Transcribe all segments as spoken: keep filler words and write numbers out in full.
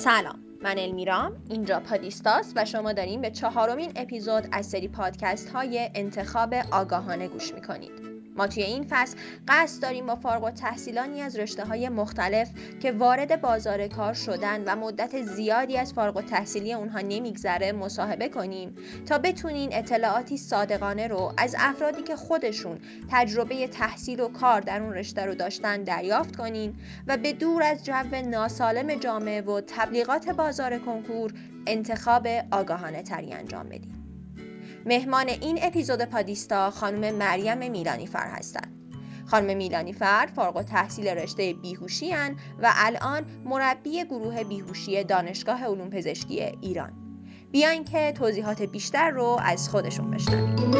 سلام، من المیرام، اینجا پادیستاست و شما دارین به چهارمین اپیزود از سری پادکست های انتخاب آگاهانه گوش میکنید. ما توی این فصل قصد داریم با فارغ التحصیلانی از رشته‌های مختلف که وارد بازار کار شدن و مدت زیادی از فارغ التحصیلی اونها نمیگذره مصاحبه کنیم تا بتونین اطلاعاتی صادقانه رو از افرادی که خودشون تجربه تحصیل و کار در اون رشته رو داشتن دریافت کنین و به دور از جو ناسالم جامعه و تبلیغات بازار کنکور انتخاب آگاهانه تری انجام بدین. مهمان این اپیزود پادیستا خانم مریم میلانیفر هستند. خانم میلانیفر فارغ التحصیل رشته بیهوشی هستند و الان مربی گروه بیهوشی دانشگاه علوم پزشکی ایران. بیاین که توضیحات بیشتر رو از خودشون بشنویم.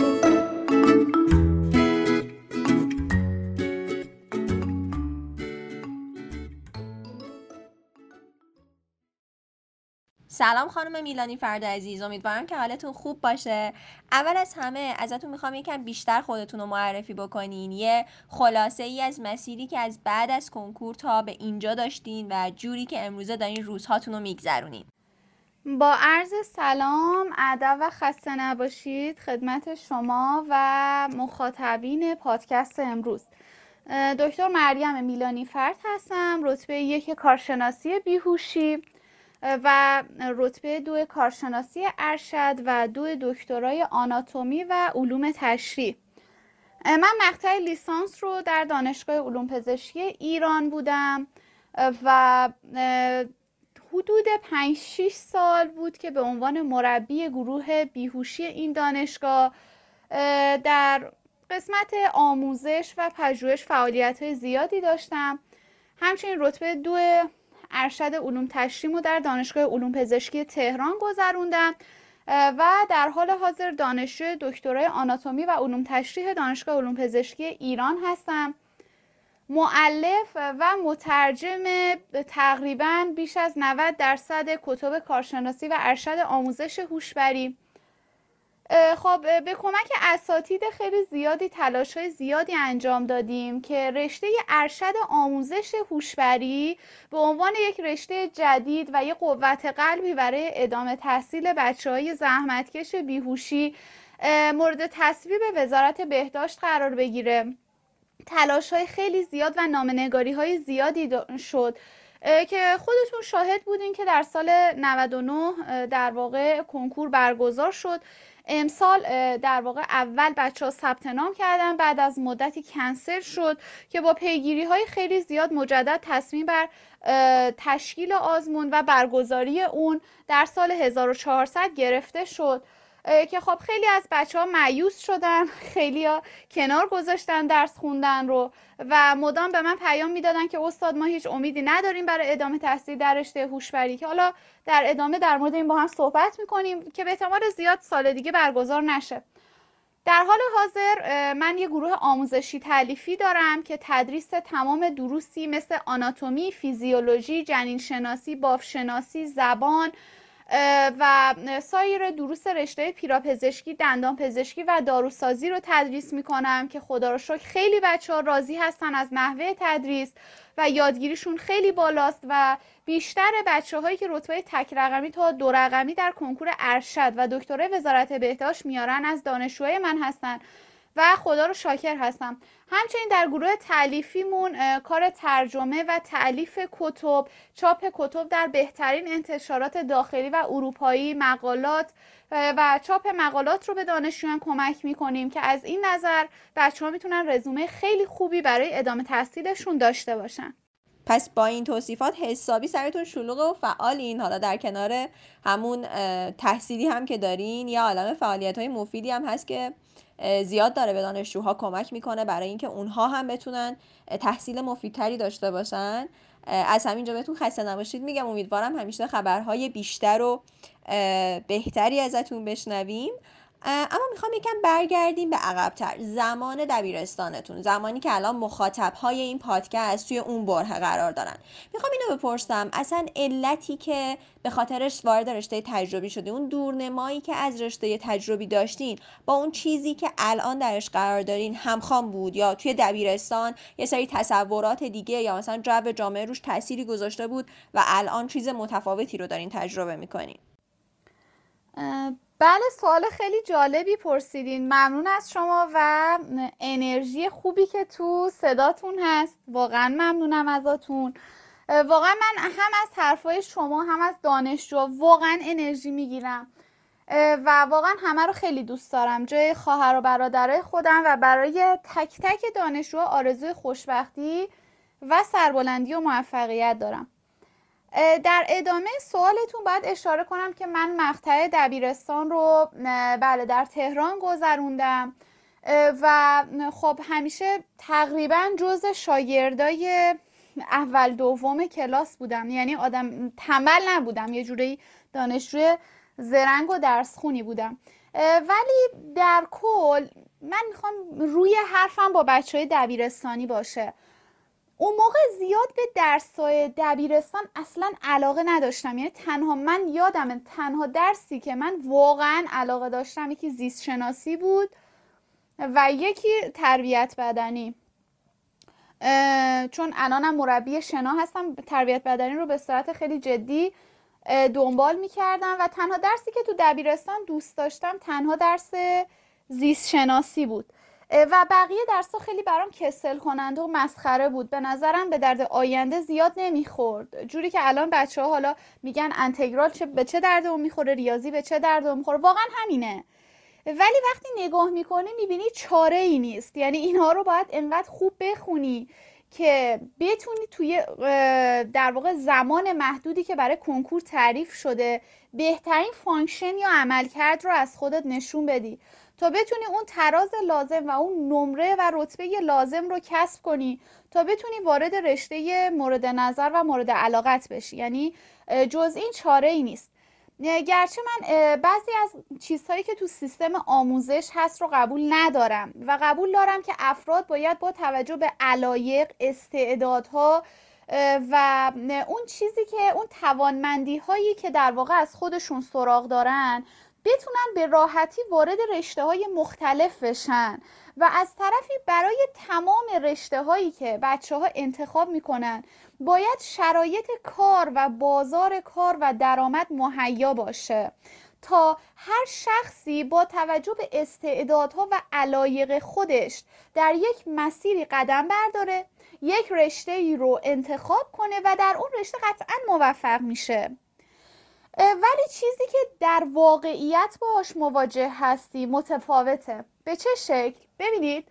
سلام خانم میلانیفر عزیز، امیدوارم که حالتون خوب باشه. اول از همه ازتون میخوام یکم بیشتر خودتون رو معرفی بکنین، یه خلاصه ای از مسیری که از بعد از کنکور تا به اینجا داشتین و جوری که امروزه دارین روزهاتون رو میگذرونین. با عرض سلام، ادب و خسته نباشید خدمت شما و مخاطبین پادکست امروز. دکتر مریم میلانیفر هستم، رتبه یک کارشناسی بیهوشی و رتبه دو کارشناسی ارشد و دو دکترای آناتومی و علوم تشریح. من مقطع لیسانس رو در دانشگاه علوم پزشکی ایران بودم و حدود پنج شش سال بود که به عنوان مربی گروه بیهوشی این دانشگاه در قسمت آموزش و پژوهش فعالیت‌های زیادی داشتم. همچنین رتبه دو ارشد علوم تشریح رو در دانشگاه علوم پزشکی تهران گذروندم و در حال حاضر دانشجوی دکترای آناتومی و علوم تشریح دانشگاه علوم پزشکی ایران هستم. مؤلف و مترجم تقریباً بیش از نود درصد کتب کارشناسی و ارشد آموزش هوشبری. خب به کمک اساتید خیلی زیادی تلاش‌های زیادی انجام دادیم که رشته ارشد آموزش هوشبری به عنوان یک رشته جدید و یک قوت قلبی برای ادامه تحصیل بچه‌های زحمتکش بیهوشی مورد تصویب وزارت بهداشت قرار بگیره. تلاش‌های خیلی زیاد و نامه‌نگاری‌های زیادی شد که خودتون شاهد بودین که در سال نود و نه در واقع کنکور برگزار شد. امسال در واقع اول بچه‌ها ثبت نام کردن، بعد از مدتی کنسل شد که با پیگیری‌های خیلی زیاد مجدد تصمیم بر تشکیل آزمون و برگزاری اون در سال هزار و چهارصد گرفته شد که خب خیلی از بچه‌ها مایوس شدن، خیلی‌ها کنار گذاشتن درس خوندن رو و مدام به من پیام میدادن که استاد ما هیچ امیدی نداریم برای ادامه تحصیل در رشته هوشبری، که حالا در ادامه در مورد این با هم صحبت می‌کنیم که به احتمال زیاد سال دیگه برگزار نشه. در حال حاضر من یه گروه آموزشی تالیفی دارم که تدریس تمام دروسی مثل آناتومی، فیزیولوژی، جنین شناسی، بافت شناسی، زبان و سایر دروس رشته پیراپزشکی، دندان پزشکی و داروسازی رو تدریس میکنم که خدا رو شکر خیلی بچه‌ها راضی هستن از نحوه تدریس و یادگیریشون خیلی بالاست و بیشتر بچه‌هایی که رتبه تک رقمی تا دو رقمی در کنکور ارشد و دکترای وزارت بهداشت میارن از دانشجوهای من هستن و خدا رو شاکر هستم. همچنین در گروه تألیفیمون کار ترجمه و تألیف کتب، چاپ کتب در بهترین انتشارات داخلی و اروپایی، مقالات و چاپ مقالات رو به دانشجویان کمک میکنیم که از این نظر بچه‌ها میتونن رزومه خیلی خوبی برای ادامه تحصیلشون داشته باشن. پس با این توصیفات حسابی سرتون شلوغه و فعالین. حالا در کنار همون تحصیلی هم که دارین یه عالمه فعالیت‌های مفیدی هم هست که زیاد داره به دانشجوها کمک میکنه برای اینکه اونها هم بتونن تحصیل مفیدتری داشته باشن. از همینجا بهتون خسته نباشید میگم. امیدوارم همیشه خبرهای بیشتر و بهتری ازتون بشنویم. اما میخوام یکم برگردیم به عقب‌تر، زمان دبیرستانتون، زمانی که الان مخاطب‌های این پادکست توی اون بره قرار دارن. میخوام اینو بپرسم، اصلا علتی که به خاطرش وارد رشته تجربی شدی، اون دورنمایی که از رشته تجربی داشتین با اون چیزی که الان درش قرار دارین همخوان بود، یا توی دبیرستان یه سری تصورات دیگه یا مثلا جو جامعه روش تأثیری گذاشته بود و الان چیز متفاوتی رو دارین تجربه میکنین؟ بله، سوال خیلی جالبی پرسیدین. ممنون از شما و انرژی خوبی که تو صداتون هست. واقعا ممنونم ازتون. واقعا من هم از حرفای شما هم از دانشجو واقعا انرژی میگیرم و واقعا همه رو خیلی دوست دارم. جای خواهر و برادرای خودم و برای تک تک دانشجو آرزوی خوشبختی و سربلندی و موفقیت دارم. در ادامه سوالتون باید اشاره کنم که من مقطع دبیرستان رو بله در تهران گذروندم و خب همیشه تقریبا جز شاگردای اول دوم کلاس بودم، یعنی آدم تنبل نبودم، یه جوری دانشجوی زرنگ و درس خونی بودم. ولی در کل من میخوام روی حرفم با بچهای دبیرستانی باشه. اون موقع زیاد به درسای دبیرستان اصلا علاقه نداشتم، یعنی تنها من یادم تنها درسی که من واقعا علاقه داشتم یکی زیست شناسی بود و یکی تربیت بدنی، چون الانم مربی شنا هستم. تربیت بدنی رو به صورت خیلی جدی دنبال میکردم و تنها درسی که تو دبیرستان دوست داشتم تنها درس زیست شناسی بود و بقیه درس‌ها خیلی برام کسل کننده و مسخره بود. به نظرم به درد آینده زیاد نمیخورد، جوری که الان بچه‌ها حالا میگن انتگرال چه به چه درد اون میخوره، ریاضی به چه درد اون میخوره، واقعا همینه. ولی وقتی نگاه میکنی میبینی چاره ای نیست، یعنی اینها رو باید انقدر خوب بخونی که بتونی توی در واقع زمان محدودی که برای کنکور تعریف شده بهترین فانکشن یا عملکرد رو از خودت نشون بدی تا بتونی اون تراز لازم و اون نمره و رتبه لازم رو کسب کنی تا بتونی وارد رشته مورد نظر و مورد علاقت بشی. یعنی جز این چاره ای نیست. گرچه من بعضی از چیزهایی که تو سیستم آموزش هست رو قبول ندارم و قبول دارم که افراد باید با توجه به علایق، استعدادها و اون چیزی که اون توانمندی هایی که در واقع از خودشون سراغ دارن بتونن به راحتی وارد رشته های مختلف بشن و از طرفی برای تمام رشته هایی که بچه ها انتخاب میکنن باید شرایط کار و بازار کار و درآمد مهیا باشه تا هر شخصی با توجه به استعدادها و علایق خودش در یک مسیری قدم برداره، یک رشته‌ای رو انتخاب کنه و در اون رشته قطعاً موفق میشه. ولی چیزی که در واقعیت باهاش مواجه هستی متفاوته. به چه شکل؟ ببینید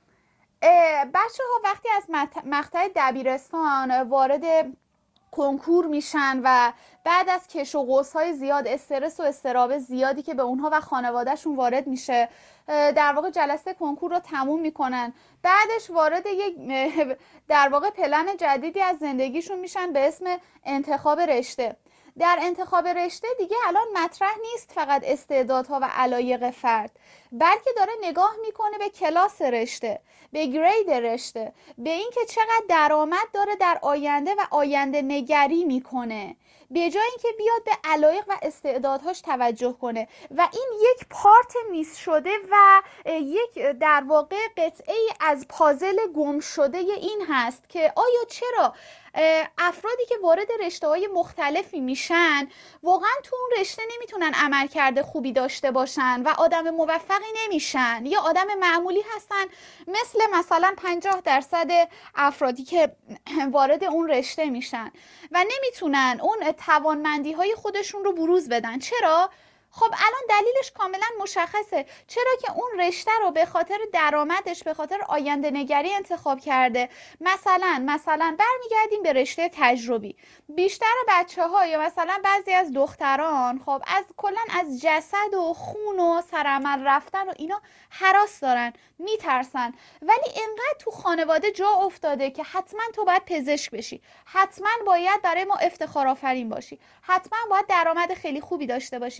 بچه ها وقتی از مقطع دبیرستان وارد کنکور میشن و بعد از کش و قوس های زیاد، استرس و استراب زیادی که به اونها و خانوادهشون وارد میشه، در واقع جلسه کنکور رو تموم میکنن، بعدش وارد یک در واقع پلن جدیدی از زندگیشون میشن به اسم انتخاب رشته. در انتخاب رشته دیگه الان مطرح نیست فقط استعدادها و علایق فرد، بلکه داره نگاه میکنه به کلاس رشته، به گرید رشته، به اینکه چقدر درآمد داره در آینده و آینده نگری میکنه، به جای اینکه بیاد به علایق و استعدادهاش توجه کنه. و این یک پارت میس شده و یک در واقع قطعه‌ای از پازل گم شده این هست که آیا چرا افرادی که وارد رشته‌های مختلفی میشن واقعا تو اون رشته نمیتونن عملکرد خوبی داشته باشن و آدم موفقی نمیشن، یا آدم معمولی هستن مثل مثلا پنجاه درصد افرادی که وارد اون رشته میشن و نمیتونن اون توانمندی های خودشون رو بروز بدن. چرا؟ خب الان دلیلش کاملا مشخصه. چرا که اون رشته رو به خاطر درآمدش، به خاطر آینده نگری انتخاب کرده. مثلا مثلا برمیگردیم به رشته تجربی. بیشتر بچه‌ها یا مثلا بعضی از دختران خب از کلا از جسد و خون و سرعمل رفتن و اینا هراس دارن، میترسن، ولی انقدر تو خانواده جا افتاده که حتما تو باید پزشک بشی، حتما باید برای ما افتخار آفرین باشی، حتما باید درآمد خیلی خوبی داشته باشی که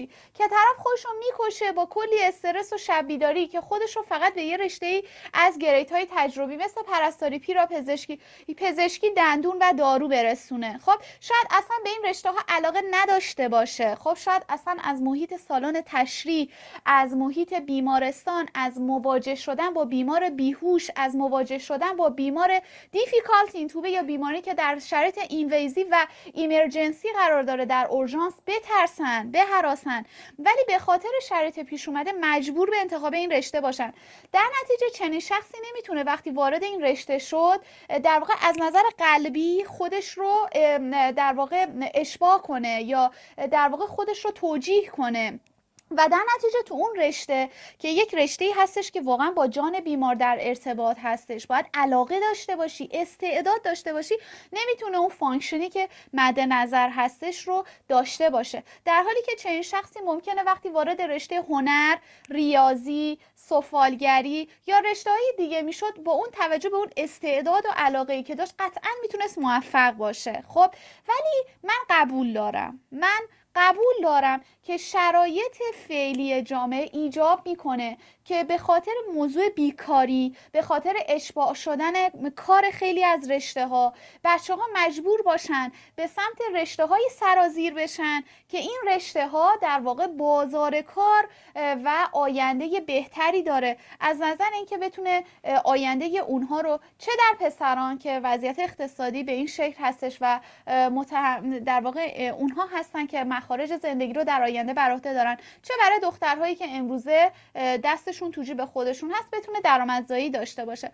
که طرف خودش رو میکشه با کلی استرس و شب بیداری که خودش رو فقط به یه رشته از گریدهای تجربی مثل پرستاری، پیراپزشکی، پزشکی دندون و دارو برسونه. خب شاید اصلا به این رشته ها علاقه نداشته باشه. خب شاید اصلا از محیط سالن تشریح، از محیط بیمارستان، از مواجه شدن با بیمار بیهوش، از مواجه شدن با بیمار دیفیکالت اینتوبه یا بیماری که در شرایط اینویزیو و ایمرجنسی قرار داره در اورژانس بترسن، بهراسن، ولی به خاطر شرایط پیش اومده مجبور به انتخاب این رشته باشن. در نتیجه چنین شخصی نمیتونه وقتی وارد این رشته شد در واقع از نظر قلبی خودش رو در واقع اشباع کنه یا در واقع خودش رو توجیه کنه و در نتیجه تو اون رشته که یک رشته‌ای هستش که واقعا با جان بیمار در ارتباط هستش، باید علاقه داشته باشی، استعداد داشته باشی، نمیتونه اون فانکشنی که مد نظر هستش رو داشته باشه. در حالی که چنین شخصی ممکنه وقتی وارد رشته هنر، ریاضی، سفالگری یا رشته‌های دیگه میشد با اون توجه به اون استعداد و علاقه‌ای که داشت قطعا میتونست موفق باشه. خب ولی من قبول دارم من قبول دارم که شرایط فعلی جامعه ایجاب میکنه که به خاطر موضوع بیکاری، به خاطر اشباع شدن کار خیلی از رشته ها، بچه ها مجبور باشن به سمت رشته های سرازیر بشن که این رشته ها در واقع بازار کار و آینده بهتری داره از نظر اینکه بتونه آینده اونها رو، چه در پسران که وضعیت اقتصادی به این شکل هستش و متهم در واقع اونها هستن که مخارج زندگی رو در آینده بر عهده دارن، چه برای دخترهایی که امروزه دستشون تو جیب خودشون هست بتونه درآمدزایی داشته باشه.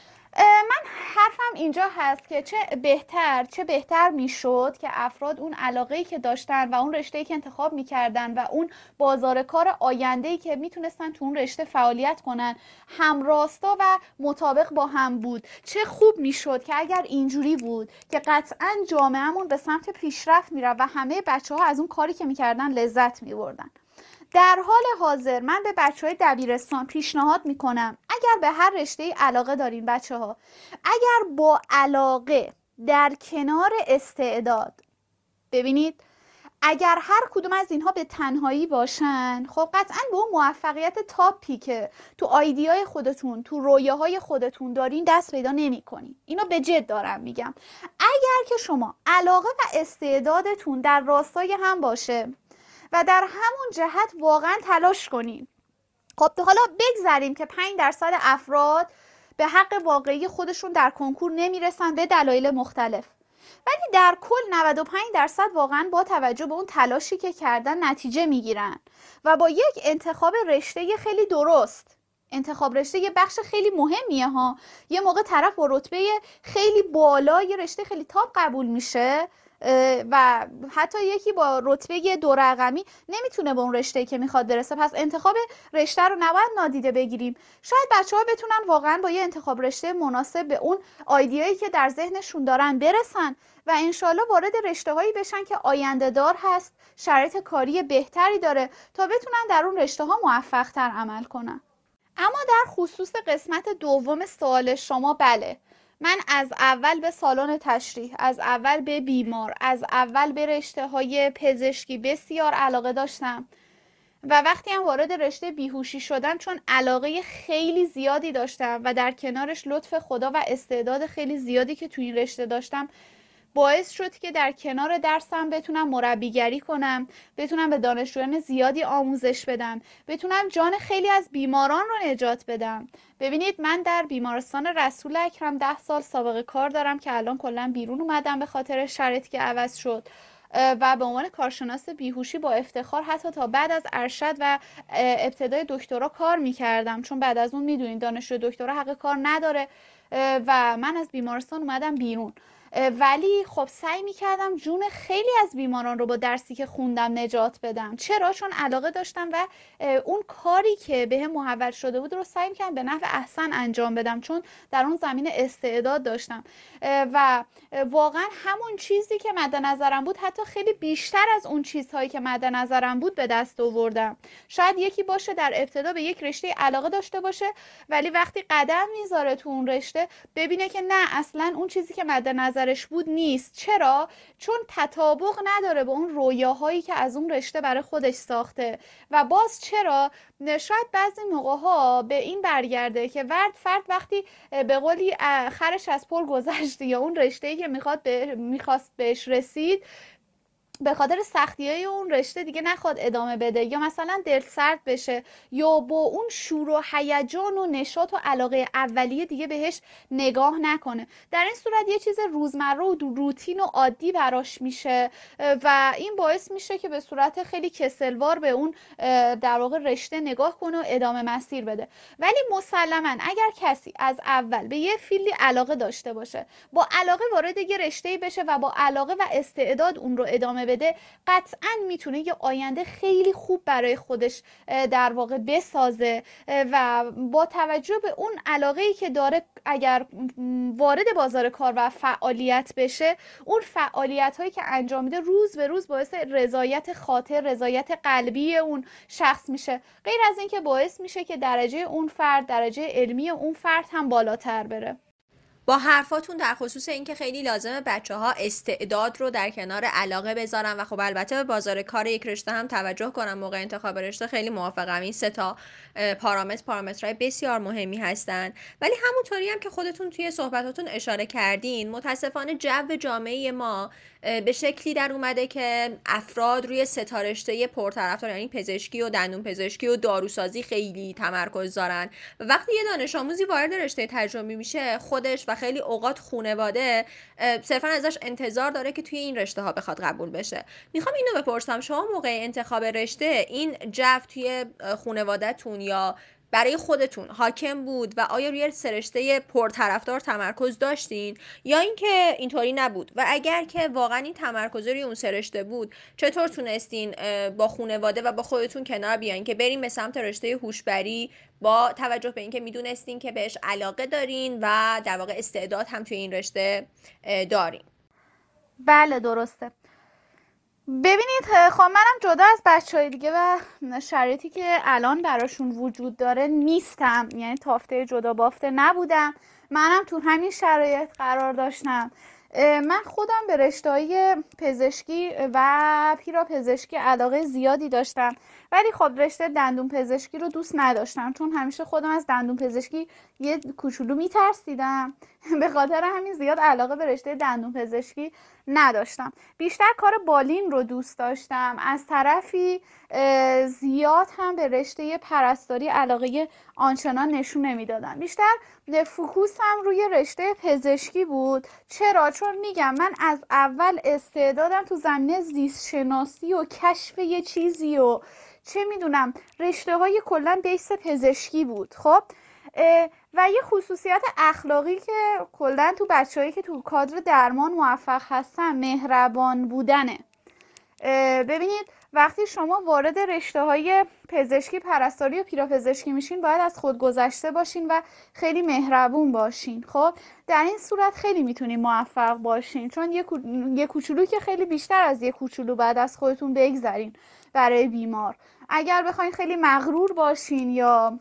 من حرفم اینجا هست که چه بهتر چه بهتر میشد که افراد اون علاقه‌ای که داشتن و اون رشته‌ای که انتخاب میکردن و اون بازار کار آینده‌ای که میتونستن تو اون رشته فعالیت کنن همراستا و مطابق با هم بود. چه خوب میشد که اگر اینجوری بود که قطعاً جامعهمون به سمت پیشرفت میره و همه بچه‌ها از اون کاری که میکردن لذت میبردن. در حال حاضر من به بچه‌های دبیرستان پیشنهاد میکنم اگر به هر رشته‌ای علاقه دارین بچه‌ها، اگر با علاقه در کنار استعداد، ببینید اگر هر کدوم از اینها به تنهایی باشن، خب قطعاً به اون موفقیت تاپی که تو آیدیای خودتون، تو رویاهای خودتون دارین دست پیدا نمی‌کنین. اینو به جد دارم میگم. اگر که شما علاقه و استعدادتون در راستای هم باشه و در همون جهت واقعا تلاش کنین. خب حالا بگذاریم که پنج درصد افراد به حق واقعی خودشون در کنکور نمیرسن به دلایل مختلف، ولی در کل نود و پنج درصد واقعا با توجه به اون تلاشی که کردن نتیجه میگیرن و با یک انتخاب رشته خیلی درست. انتخاب رشته یه بخش خیلی مهمیه ها. یه موقع طرف با رتبه خیلی بالا یه رشته خیلی تاپ قبول میشه و حتی یکی با رتبه دو رقمی نمیتونه به اون رشته‌ای که میخواد برسه. پس انتخاب رشته رو نباید نادیده بگیریم. شاید بچه‌ها بتونن واقعا با یه انتخاب رشته مناسب به اون ایده‌ای که در ذهنشون دارن برسن و انشالله وارد رشته‌هایی بشن که آینده دار هست، شرایط کاری بهتری داره تا بتونن در اون رشته‌ها موفق‌تر عمل کنن. اما در خصوص قسمت دوم سوال شما، بله، من از اول به سالن تشریح، از اول به بیمار، از اول به رشته‌های پزشکی بسیار علاقه داشتم و وقتی هم وارد رشته بیهوشی شدم چون علاقه خیلی زیادی داشتم و در کنارش لطف خدا و استعداد خیلی زیادی که توی این رشته داشتم باعث شد که در کنار درسم بتونم مربیگری کنم، بتونم به دانشجویان زیادی آموزش بدم، بتونم جان خیلی از بیماران رو نجات بدم. ببینید من در بیمارستان رسول اکرم ده سال سابقه کار دارم که الان کلا بیرون اومدم به خاطر شرایطی که عوض شد و به عنوان کارشناس بیهوشی با افتخار حتی تا بعد از ارشد و ابتدای دکترا کار میکردم، چون بعد از اون میدونید دانشجو دکترا حق کار نداره و من از بیمارستان اومدم بیرون. ولی خب سعی میکردم جون خیلی از بیماران رو با درسی که خوندم نجات بدم. چرا؟ چون علاقه داشتم و اون کاری که بهم محول شده بود رو سعی میکردم به نحو احسن انجام بدم، چون در اون زمینه استعداد داشتم و واقعا همون چیزی که مد نظرم بود حتی خیلی بیشتر از اون چیزهایی که مد نظرم بود به دست آوردم. شاید یکی باشه در ابتدا به یک رشته علاقه داشته باشه ولی وقتی قدم میذاره تو اون رشته ببینه که نه، اصلا اون چیزی که مد نظر نظرش بود نیست. چرا؟ چون تطابق نداره با اون رویاهایی که از اون رشته برای خودش ساخته. و باز چرا؟ شاید بعضی موقع‌ها به این برگرده که ورد فرد وقتی به قولی خرش از پل گذشت یا اون رشته‌ای که میخواد به میخواست بهش رسید، به خاطر سختی‌های اون رشته دیگه نخواد ادامه بده یا مثلا دل سرد بشه یا با اون شور و هیجان و نشاط و علاقه اولیه دیگه بهش نگاه نکنه. در این صورت یه چیز روزمره و روتین و عادی براش میشه و این باعث میشه که به صورت خیلی کسلوار به اون در واقع رشته نگاه کنه و ادامه مسیر بده. ولی مسلماً اگر کسی از اول به یه فیلدی علاقه داشته باشه، با علاقه وارد یه رشته‌ای بشه و با علاقه و استعداد اون رو ادامه بده، قطعاً میتونه یه آینده خیلی خوب برای خودش در واقع بسازه و با توجه به اون علاقه‌ای که داره اگر وارد بازار کار و فعالیت بشه، اون فعالیت‌هایی که انجام میده روز به روز باعث رضایت خاطر، رضایت قلبی اون شخص میشه. غیر از این که باعث میشه که درجه اون فرد، درجه علمی اون فرد هم بالاتر بره. با حرفاتون در خصوص اینکه خیلی لازمه بچه‌ها استعداد رو در کنار علاقه بذارن و خب البته به بازار کار یک رشته هم توجه کنن موقع انتخاب رشته، خیلی موافقم. این سه تا پارامتر پارامترهای بسیار مهمی هستن. ولی همونطوری هم که خودتون توی صحبتاتون اشاره کردین، متاسفانه جو جامعه ما به شکلی در اومده که افراد روی سه تا رشته پرطرفدار، یعنی پزشکی و دندون پزشکی و داروسازی خیلی تمرکز دارن و وقتی یه دانش آموزی وارد رشته تجربی میشه، خودش و خیلی اوقات خانواده صرفا ازش انتظار داره که توی این رشته ها بخواد قبول بشه. میخوام اینو بپرسم، شما موقع انتخاب رشته این جو توی خانواده‌تون یا برای خودتون حاکم بود و آیا روی سرشته پرطرفدار تمرکز داشتین یا اینکه اینطوری نبود؟ و اگر که واقعا این تمرکز روی اون سرشته بود، چطور تونستین با خانواده و با خودتون کنار بیاین که بریم به سمت رشته هوشبری با توجه به اینکه میدونستین که بهش علاقه دارین و در واقع استعداد هم توی این رشته دارین؟ بله درسته. ببینید خب منم جدا از بچهای دیگه و شرایطی که الان براشون وجود داره نیستم، یعنی تافته جدا بافته نبودم، منم تو همین شرایط قرار داشتم. من خودم به رشته‌های پزشکی و پیراپزشکی علاقه زیادی داشتم، ولی خب رشته دندون پزشکی رو دوست نداشتم چون همیشه خودم از دندون پزشکی یه کوچولو میترسیدم. به خاطر همین زیاد علاقه به رشته دندون پزشکی نداشتم. بیشتر کار بالین رو دوست داشتم. از طرفی زیاد هم به رشته پرستاری علاقه آنچنان نشون نمیدادم. بیشتر فوکوسم روی رشته پزشکی بود. چرا؟ چون میگم من از اول استعدادم تو زمینه زیست شناسی و کشف یه چیزی و چه میدونم رشته های کلن بیس پزشکی بود. خب و یه خصوصیت اخلاقی که کلن تو بچه‌هایی که تو کادر درمان موفق هستن مهربان بودنه. ببینید وقتی شما وارد رشته‌های پزشکی، پرستاری و پیراپزشکی میشین باید از خود گذشته باشین و خیلی مهربون باشین. خب در این صورت خیلی میتونین موفق باشین، چون یه یه کوچولو که خیلی بیشتر از یه کوچولو بعد از خودتون بگذرین برای بیمار. اگر بخواین خیلی مغرور باشین یا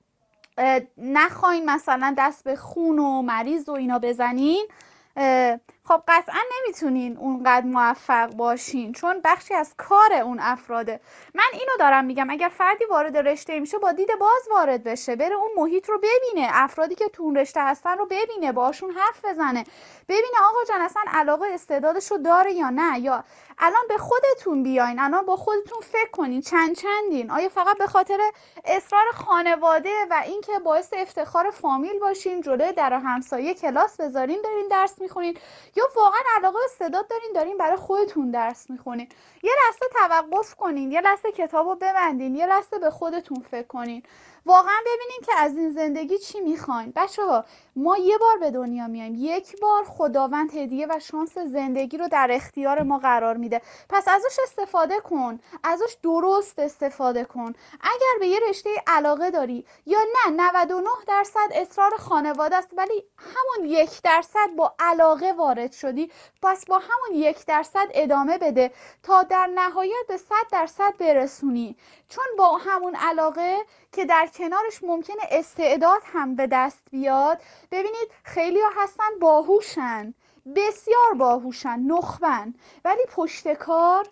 نخواین مثلا دست به خون و مریض و اینا بزنین، خب قطعا نمیتونین اونقدر موفق باشین، چون بخشی از کار اون افراده. من اینو دارم میگم اگر فردی وارد رشته میشه با دید باز وارد بشه، بره اون محیط رو ببینه، افرادی که تو اون رشته هستن رو ببینه، باشون حرف بزنه، ببینه آقا جان اصلا علاقه استعدادش رو داره یا نه، یا الان به خودتون بیاین، الان با خودتون فکر کنین چند چندین، آیا فقط به خاطر اصرار خانواده و اینکه باعث افتخار فامیل باشین جلوی در همسایه کلاس بذارین دارین درس میخونین، یا واقعا علاقه استعداد دارین دارین برای خودتون درس میخونین. یه لحظه توقف کنین، یه لحظه کتابو ببندین، یه لحظه به خودتون فکر کنین، واقعا ببینین که از این زندگی چی میخواین. بچه‌ها ما یه بار به دنیا میایم، یک بار خداوند هدیه و شانس زندگی رو در اختیار ما قرار میده، پس ازش استفاده کن، ازش درست استفاده کن. اگر به یه رشته علاقه داری یا نه نود و نه درصد اصرار خانواده است ولی همون یک درصد با علاقه وارد شدی، پس با همون یک درصد ادامه بده تا در نهایت به صد درصد برسونی، چون با همون علاقه که در کنارش ممکنه استعداد هم به دست بیاد. ببینید خیلی ها هستن باهوشن، بسیار باهوشن، نخبن، ولی پشت کار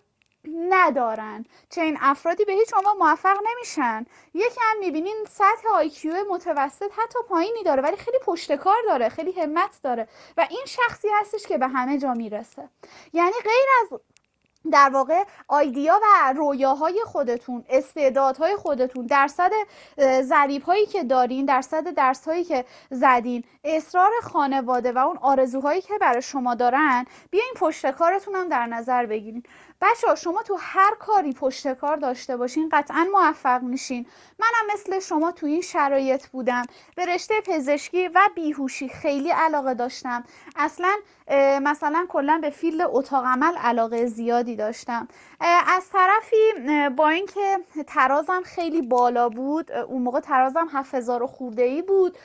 ندارن. چه این افرادی به هیچ عنوان موفق نمیشن. یکی هم میبینین سطح آیکیو متوسط حتی پایینی داره ولی خیلی پشت کار داره، خیلی همت داره و این شخصی هستش که به همه جا میرسه. یعنی غیر از در واقع آیدیا و رویاهای خودتون، استعدادهای خودتون، درصد ضریب‌هایی که دارین، درصد درس‌هایی که زدین، اصرار خانواده و اون آرزوهایی که برای شما دارن، بیاین پشت کارتون هم در نظر بگیرین. بچه‌ها شما تو هر کاری پشت کار داشته باشین قطعاً موفق میشین. منم مثل شما تو این شرایط بودم. به رشته پزشکی و بیهوشی خیلی علاقه داشتم. اصلاً مثلا کلا به فیلد اتاق عمل علاقه زیادی داشتم. از طرفی با اینکه ترازم خیلی بالا بود، اون موقع ترازم هفت هزار خورده ای بود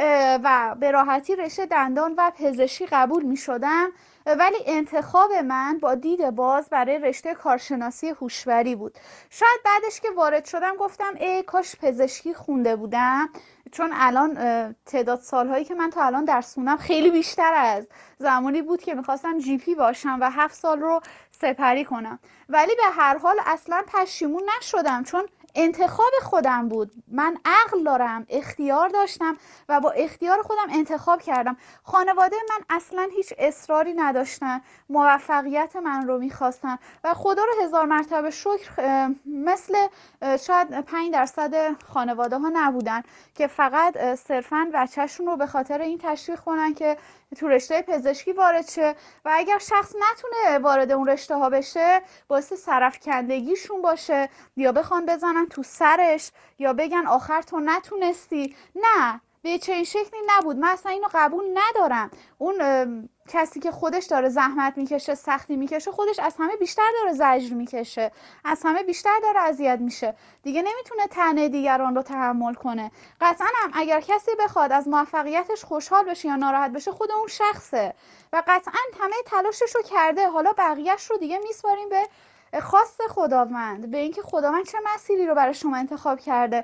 و به راحتی رشته دندان و پزشکی قبول می شدم، ولی انتخاب من با دید باز برای رشته کارشناسی هوشبری بود. شاید بعدش که وارد شدم گفتم ای کاش پزشکی خونده بودم، چون الان تعداد سالهایی که من تا الان درس خوندم خیلی بیشتر از زمانی بود که میخواستم جی پی باشم و هفت سال رو سپری کنم. ولی به هر حال اصلا پشیمون نشدم، چون انتخاب خودم بود. من عقل دارم، اختیار داشتم و با اختیار خودم انتخاب کردم. خانواده من اصلا هیچ اصراری نداشتن، موفقیت من رو میخواستن و خدا رو هزار مرتبه شکر مثل شاید پنج درصد خانواده ها نبودن که فقط صرفاً بچه‌شون رو به خاطر این تشویق کنن که تو رشته پزشکی وارد شه و اگر شخص نتونه وارد اون رشته ها بشه باعث سرفکندگیشون باشه یا بخوان بزنن تو سرش یا بگن آخر تو نتونستی. نه، به چنین شکلی نبود. من اصلا اینو قبول ندارم. اون کسی که خودش داره زحمت میکشه، سختی میکشه، خودش از همه بیشتر داره زجر میکشه، از همه بیشتر داره اذیت میشه، دیگه نمیتونه طعنه دیگران رو تحمل کنه. قطعا هم اگر کسی بخواد از موفقیتش خوشحال بشه یا ناراحت بشه خود اون شخصه و قطعا همه تلاشش رو کرده. حالا بقیهش رو دیگه میسپاریم به خواست خداوند، به اینکه خداوند چه مسیری رو برای شما انتخاب کرده.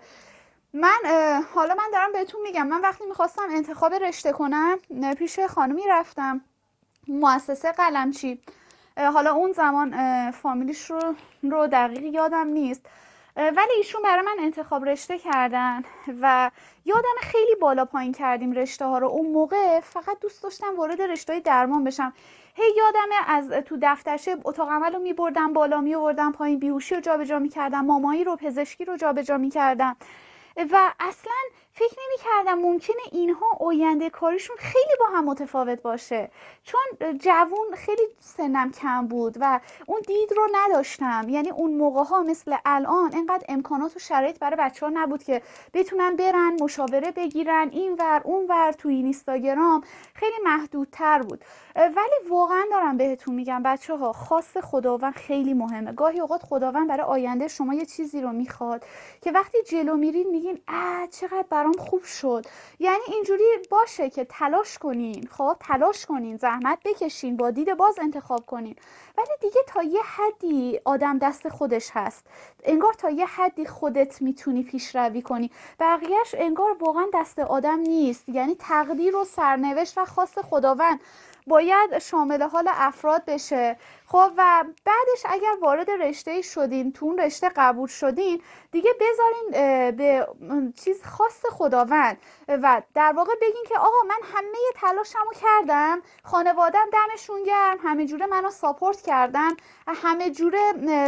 من حالا من دارم بهتون میگم، من وقتی میخواستم انتخاب رشته کنم پیش خانومی رفتم، مؤسسه قلمچی، حالا اون زمان فامیلیش رو رو دقیق یادم نیست، ولی ایشون برای من انتخاب رشته کردن و یادم خیلی بالا پایین کردیم رشته ها رو. اون موقع فقط دوست داشتم وارد رشته درمان بشم. هی یادمه از تو دفترچه اتاق عمل رو میبردم بالا، میوردم پایین، بیهوشی رو جابجا میکردم، مامایی رو، پزشکی رو جابجا میکردم و اصلا فکر نمی کردم ممکنه اینها آینده کاریشون خیلی با هم متفاوت باشه، چون جوون خیلی سنم کم بود و اون دید رو نداشتم. یعنی اون موقع ها مثل الان اینقدر امکانات و شرایط برای بچه ها نبود که بتونن برن مشاوره بگیرن این ور اون ور تو اینستاگرام، خیلی محدودتر بود. ولی واقعا دارم بهتون میگم بچه ها، خواست خداوند خیلی مهمه. گاهی اوقات خداوند برای آینده شما یه چیزی رو میخواد که وقتی جلو میرین میگین اه چقدر برام خوب شد. یعنی اینجوری باشه که تلاش کنین، خب تلاش کنین، زحمت بکشین، با دید باز انتخاب کنین، ولی دیگه تا یه حدی آدم دست خودش هست. انگار تا یه حدی خودت میتونی پیشروی کنی، بقیهش انگار واقعا دست آدم نیست. یعنی تقدیر و سرنوشت و خواست خداوند باید شامل حال افراد بشه. خب و بعدش اگر وارد رشته شدین، تو اون رشته قبول شدین، دیگه بذارین به چیز خاص خداوند و در واقع بگین که آقا من همه تلاشمو کردم، خانوادم دمشون گرم، همه جوره منو ساپورت کردن، همه جوره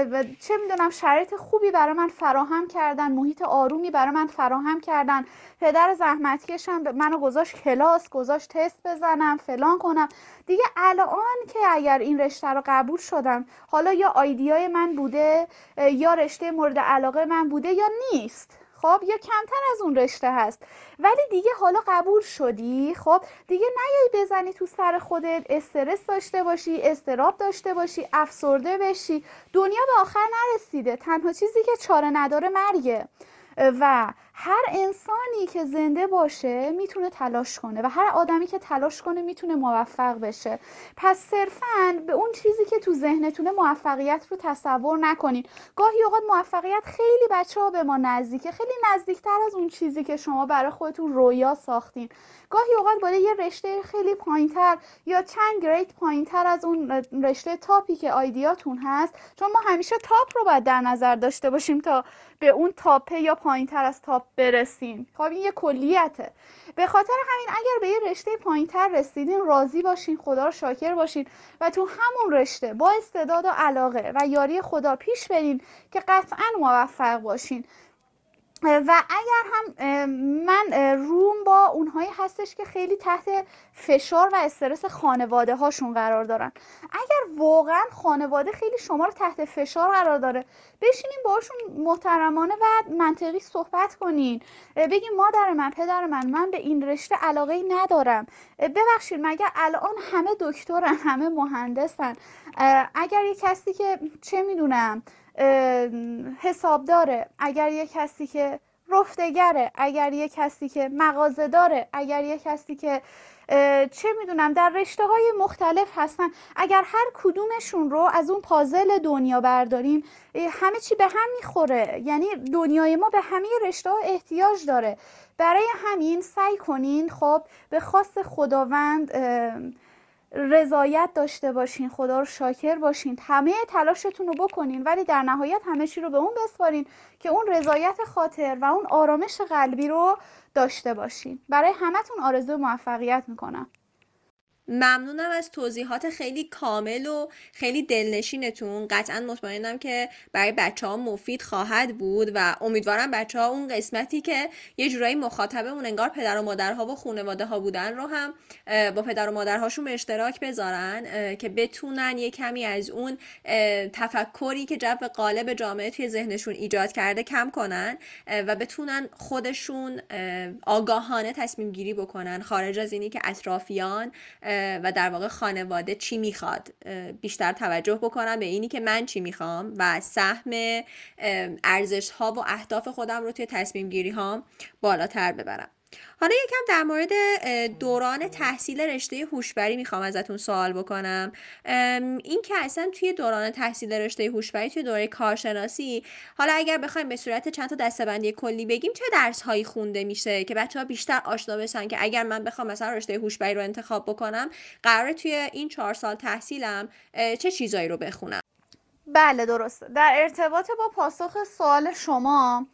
چه میدونم شرایط خوبی برای من فراهم کردن، محیط آرومی برای من فراهم کردن، پدر زحمتکشم منو گذاشت کلاس، گذاشت تست بزنم، فلان کنم. دیگه الان که اگر این رشته رو قبول شدم، حالا یا آیدیای من بوده یا رشته مورد علاقه من بوده یا نیست، خب یا کمتر از اون رشته هست، ولی دیگه حالا قبول شدی، خب دیگه نیای بزنی تو سر خودت، استرس داشته باشی، استراب داشته باشی، افسرده بشی. دنیا به آخر نرسیده، تنها چیزی که چاره نداره مرگه و هر انسانی که زنده باشه میتونه تلاش کنه و هر آدمی که تلاش کنه میتونه موفق بشه. پس صرفاً به اون چیزی که تو ذهنتونه موفقیت رو تصور نکنین. گاهی اوقات موفقیت خیلی بچه‌ها به ما نزدیکه، خیلی نزدیکتر از اون چیزی که شما برای خودتون رویا ساختین. گاهی اوقات باید یه رشته خیلی پایینتر یا چند گرید پایینتر از اون رشته تاپی که آیدیاتون هست، چون ما همیشه تاپ رو باید در نظر داشته باشیم تا به اون تاپه یا پایینتر از تاپ برسیم. خب این یه کلیته. به خاطر همین اگر به یه رشته پایینتر رسیدین راضی باشین، خدا رو شاکر باشین و تو همون رشته با استعداد و علاقه و یاری خدا پیش برین که قطعاً موفق باشین. و اگر هم من روم با اونهایی هستش که خیلی تحت فشار و استرس خانواده هاشون قرار دارن، اگر واقعا خانواده خیلی شما رو تحت فشار قرار داره، بشینین باشون محترمانه و منطقی صحبت کنین، بگین مادر من، پدر من، من به این رشته علاقه ای ندارم، ببخشید مگر الان همه دکترن، همه مهندسن، اگر یه کسی که چه میدونم حساب داره، اگر یه کسی که رفتگره، اگر یه کسی که مغازه داره، اگر یه کسی که چه میدونم در رشته های مختلف هستن، اگر هر کدومشون رو از اون پازل دنیا برداریم همه چی به هم میخوره. یعنی دنیای ما به همه رشته ها احتیاج داره. برای همین سعی کنین خب به خواست خداوند رضایت داشته باشین، خدا رو شاکر باشین، همه تلاشتون رو بکنین، ولی در نهایت همه چی رو به اون بسپارین که اون رضایت خاطر و اون آرامش قلبی رو داشته باشین. برای همتون آرزوی موفقیت میکنم. ممنونم از توضیحات خیلی کامل و خیلی دلنشینتون. قطعا مطمئنم که برای بچه ها مفید خواهد بود و امیدوارم بچه ها اون قسمتی که یه جورایی مخاطبمون انگار پدر و مادرها و خانواده ها بودن رو هم با پدر و مادرهاشون به اشتراک بذارن که بتونن یه کمی از اون تفکری که جو غالب جامعه توی ذهنشون ایجاد کرده کم کنن و بتونن خودشون آگاهانه تصمیم گیری بکنن، خارج از اینی که اطرافیان و در واقع خانواده چی میخواد، بیشتر توجه بکنم به اینی که من چی میخوام و سهم ارزش ها و اهداف خودم رو توی تصمیم گیری ها بالاتر ببرم. حالا یکم در مورد دوران تحصیل رشته هوشبری میخوام ازتون سوال بکنم. این که اصلا توی دوران تحصیل رشته هوشبری توی دوره کارشناسی، حالا اگر بخوایم به صورت چند تا دسته‌بندی کلی بگیم، چه درس هایی خونده میشه که بچه‌ها بیشتر آشنا بشن که اگر من بخوام مثلا رشته هوشبری رو انتخاب بکنم، قراره توی این چهار سال تحصیلم چه چیزایی رو بخونم؟ بله درسته. در ارتباط با پاسخ سوال شما،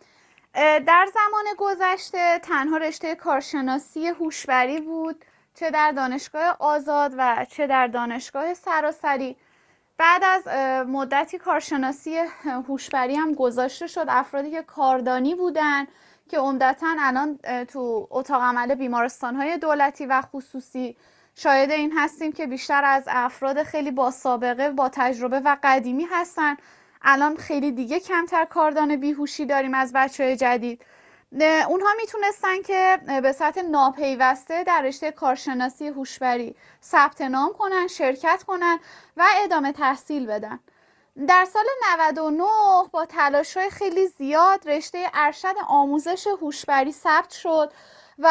در زمان گذشته تنها رشته کارشناسی هوشبری بود، چه در دانشگاه آزاد و چه در دانشگاه سراسری. بعد از مدتی کارشناسی هوشبری هم گذاشته شد. افرادی که کاردانی بودن که عمدتاً الان تو اتاق عمل بیمارستان‌های دولتی و خصوصی شاهد این هستیم که بیشتر از افراد خیلی با سابقه، با تجربه و قدیمی هستن. الان خیلی دیگه کمتر کاردان بیهوشی داریم از بچه‌های جدید. اونها میتونستن که به صورت ناپیوسته در رشته کارشناسی هوشبری ثبت نام کنن، شرکت کنن و ادامه تحصیل بدن. در سال نود و نه با تلاش‌های خیلی زیاد رشته ارشد آموزش هوشبری ثبت شد و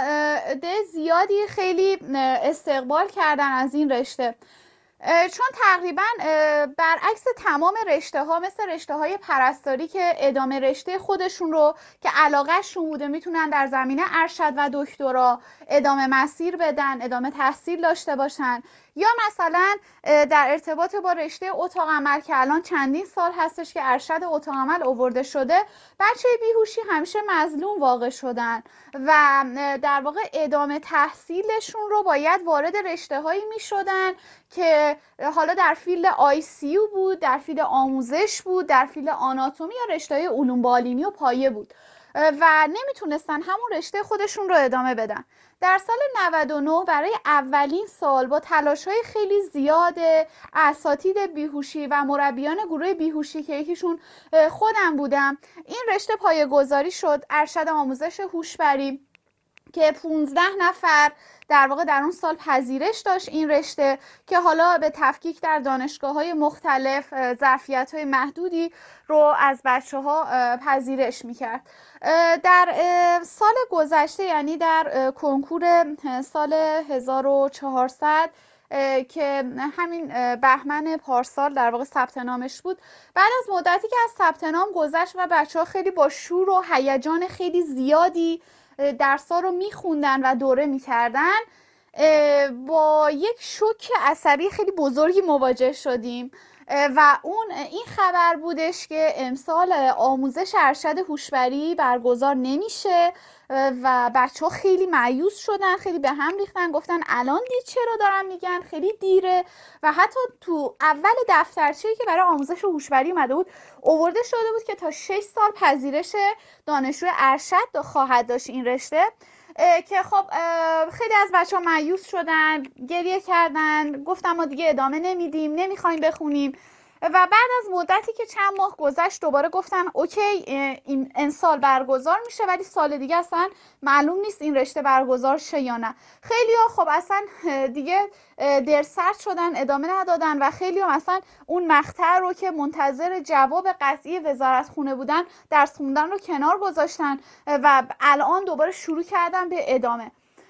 عده زیادی خیلی استقبال کردن از این رشته، چون تقریبا برعکس تمام رشته ها، مثل رشته های پرستاری که ادامه رشته خودشون رو که علاقهشون بوده میتونن در زمینه ارشد و دکترا ادامه مسیر بدن، ادامه تحصیل داشته باشن، یا مثلا در ارتباط با رشته اتاق عمل که الان چندین سال هستش که ارشد اتاق عمل آورده شده، بچه بیهوشی همیشه مظلوم واقع شدن و در واقع ادامه تحصیلشون رو باید وارد رشته هایی می شدن که حالا در فیلد آی سی یو بود، در فیلد آموزش بود، در فیلد آناتومی یا رشته های علوم بالینی و پایه بود و نمیتونستن همون رشته خودشون رو ادامه بدن. در سال نود و نه برای اولین سال با تلاش‌های خیلی زیاد اساتید بیهوشی و مربیان گروه بیهوشی که یکیشون خودم بودم، این رشته پایه‌گذاری شد، ارشد آموزش هوشبری، که پانزده نفر در واقع در اون سال پذیرش داشت این رشته که حالا به تفکیک در دانشگاه‌های مختلف ظرفیت‌های محدودی رو از بچه‌ها پذیرش می‌کرد. در سال گذشته یعنی در کنکور سال هزار و چهارصد که همین بهمن پارسال در واقع ثبت نامش بود، بعد از مدتی که از ثبت نام گذشت و بچه‌ها خیلی با شور و هیجان خیلی زیادی درس‌ها رو می‌خوندن و دوره می‌کردن، با یک شوک عصبی خیلی بزرگی مواجه شدیم و اون این خبر بودش که امسال آموزش ارشد هوشبری برگزار نمیشه و بچه ها خیلی مایوس شدن، خیلی به هم ریختن، گفتن الان دید چرا دارن میگن، خیلی دیره. و حتی تو اول دفترچه‌ای که برای آموزش هوشبری اومده بود آورده شده بود که تا شش سال پذیرش دانشجوی ارشد خواهد داشت این رشته، که خب خیلی از بچه ها مایوس شدن، گریه کردن، گفتن ما دیگه ادامه نمیدیم، نمیخوایم بخونیم. و بعد از مدتی که چند ماه گذشت دوباره گفتن اوکی این امسال برگزار میشه ولی سال دیگه اصلا معلوم نیست این رشته برگزار شه یا نه. خیلی ها خب اصلا دیگه درسرد شدن، ادامه ندادن و خیلی هم اصلا اون مقطع رو که منتظر جواب قطعی وزارت خونه بودن درس خوندن رو کنار گذاشتن و الان دوباره شروع کردن به ادامه،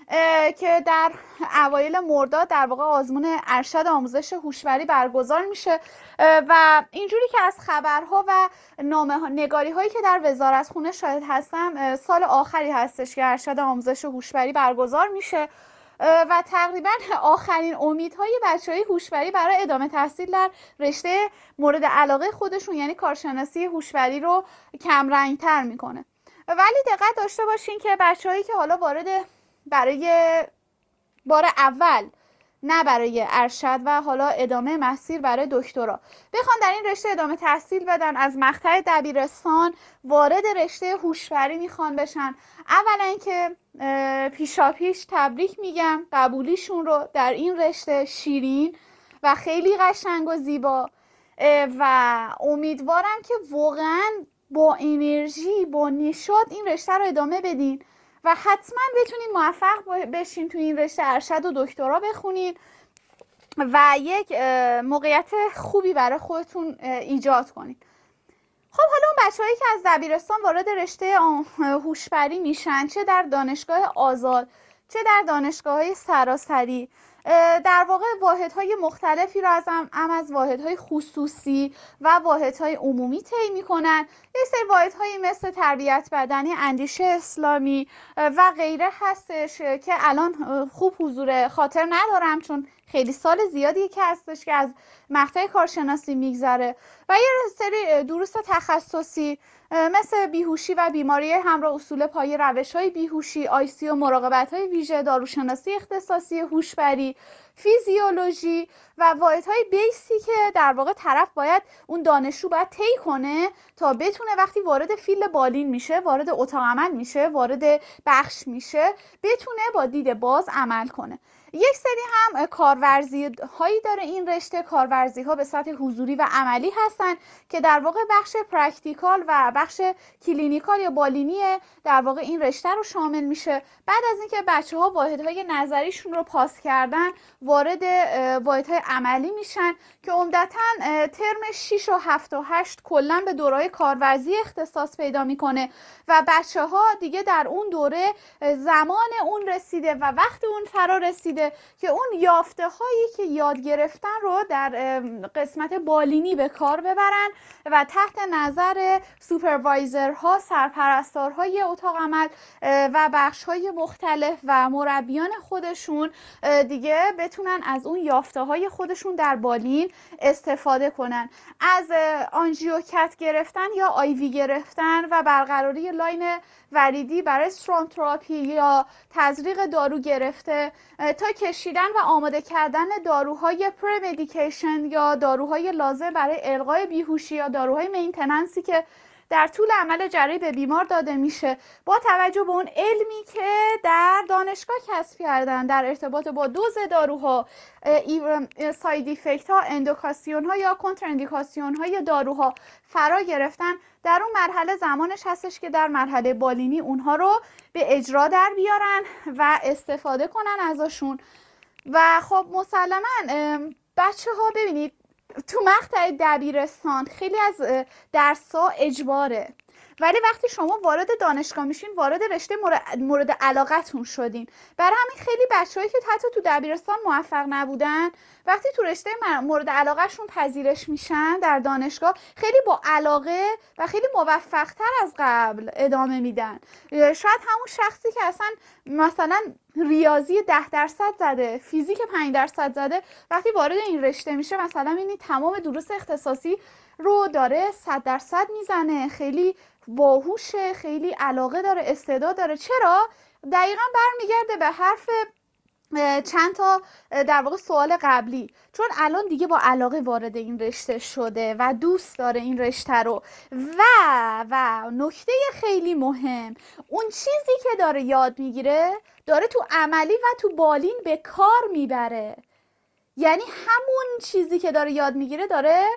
که در اوایل مرداد در واقع آزمون ارشد آموزش هوشبری برگزار میشه و اینجوری که از خبرها و نامه نگاری هایی که در وزارت خونه شاهد هستم سال آخری هستش که ارشد آموزش هوشبری برگزار میشه و تقریبا آخرین امیدهای بچهای هوشبری برای ادامه تحصیل در رشته مورد علاقه خودشون یعنی کارشناسی هوشبری رو کم رنگ‌تر میکنه. ولی دقت داشته باشین که بچه‌هایی که حالا وارد برای بار اول نه برای ارشد و حالا ادامه مسیر برای دکترا بخوان در این رشته ادامه تحصیل بدن، از مقطع دبیرستان وارد رشته هوشبری میخوان بشن، اولا که پیشاپیش تبریک میگم قبولیشون رو در این رشته شیرین و خیلی قشنگ و زیبا و امیدوارم که واقعا با انرژی با نشاط این رشته رو ادامه بدین و حتما بتونین موفق بشین تو این رشته ارشد و دکترا بخونین و یک موقعیت خوبی برای خودتون ایجاد کنین. خب حالا اون بچه‌هایی که از دبیرستان وارد رشته هوشبری میشن، چه در دانشگاه آزاد چه در دانشگاه‌های سراسری، در واقع واحدهای مختلفی رو از هم از واحدهای خصوصی و واحدهای عمومی طی میکنن. یه سری واحدهایی مثل تربیت بدنی، اندیشه اسلامی و غیره هستش که الان خوب حضور خاطر ندارم چون خیلی سال زیادی که هستش که از مقطع کارشناسی میگذره، و یه سری دروس تخصصی مثل بیهوشی و بیماری همراه اصول پایه، روش‌های بیهوشی، آی سی و مراقبت‌های ویژه، داروشناسی اختصاصی هوشبری، فیزیولوژی و واحدهای بیسی که در واقع طرف باید اون دانشجو باید طی کنه تا بتونه وقتی وارد فیلد بالین میشه، وارد اتاق عمل میشه، وارد بخش میشه، بتونه با دید باز عمل کنه. یک سری هم کارورزی هایی داره این رشته، کارورزی ها به سطح حضوری و عملی هستن که در واقع بخش پرکتیکال و بخش کلینیکال یا بالینی در واقع این رشته رو شامل میشه. بعد از اینکه بچه ها واحدهای نظریشون رو پاس کردن وارد واحدهای عملی میشن که عمدتاً ترم شش و هفت و هشت کلا به دوره‌های کارورزی اختصاص پیدا میکنه و بچه ها دیگه در اون دوره زمان اون رسیده و وقت اون فرا رسیده که اون یافته هایی که یاد گرفتن رو در قسمت بالینی به کار ببرن و تحت نظر سوپروایزرها، سرپرستارهای اتاق عمل و بخش های مختلف و مربیان خودشون دیگه بتونن از اون یافته های خودشون در بالین استفاده کنن. از آنژیوکت گرفتن یا آیوی گرفتن و برقراری لاین وریدی برای استرام تراپی یا تزریق دارو گرفته تا کشیدن و آماده کردن داروهای پرمدیکیشن یا داروهای لازم برای الغای بیهوشی یا داروهای مینتننسی که در طول عمل جراحی به بیمار داده میشه با توجه به اون علمی که در دانشگاه کسب کردن در ارتباط با دوز داروها، ساید افکت ها، اندوکاسیون ها یا کنتراندیکاسیون های داروها فرا گرفتن. در اون مرحله زمانش هستش که در مرحله بالینی اونها رو به اجرا در بیارن و استفاده کنن ازشون. و خب مسلما بچه ها ببینید تو مقطع دبیرستان خیلی از درس‌ها اجباره، ولی وقتی شما وارد دانشگاه میشین، وارد رشته مورد علاقتون شدین. برای همین خیلی بچه‌هایی که حتی تو دبیرستان موفق نبودن وقتی تو رشته مورد علاقهشون پذیرش میشن در دانشگاه خیلی با علاقه و خیلی موفق‌تر از قبل ادامه میدن. شاید همون شخصی که اصلا مثلا ریاضی ده درصد زده، فیزیک پنج درصد زده، وقتی وارد این رشته میشه مثلا میبینید تمام دروس اختصاصی رو داره صد درصد میزنه، خیلی باهوشه، خیلی علاقه داره، استعداد داره. چرا؟ دقیقاً برمیگرده به حرف چند تا در واقع سوال قبلی، چون الان دیگه با علاقه وارد این رشته شده و دوست داره این رشته رو. و و نکته خیلی مهم، اون چیزی که داره یاد میگیره داره تو عملی و تو بالین به کار میبره. یعنی همون چیزی که داره یاد میگیره داره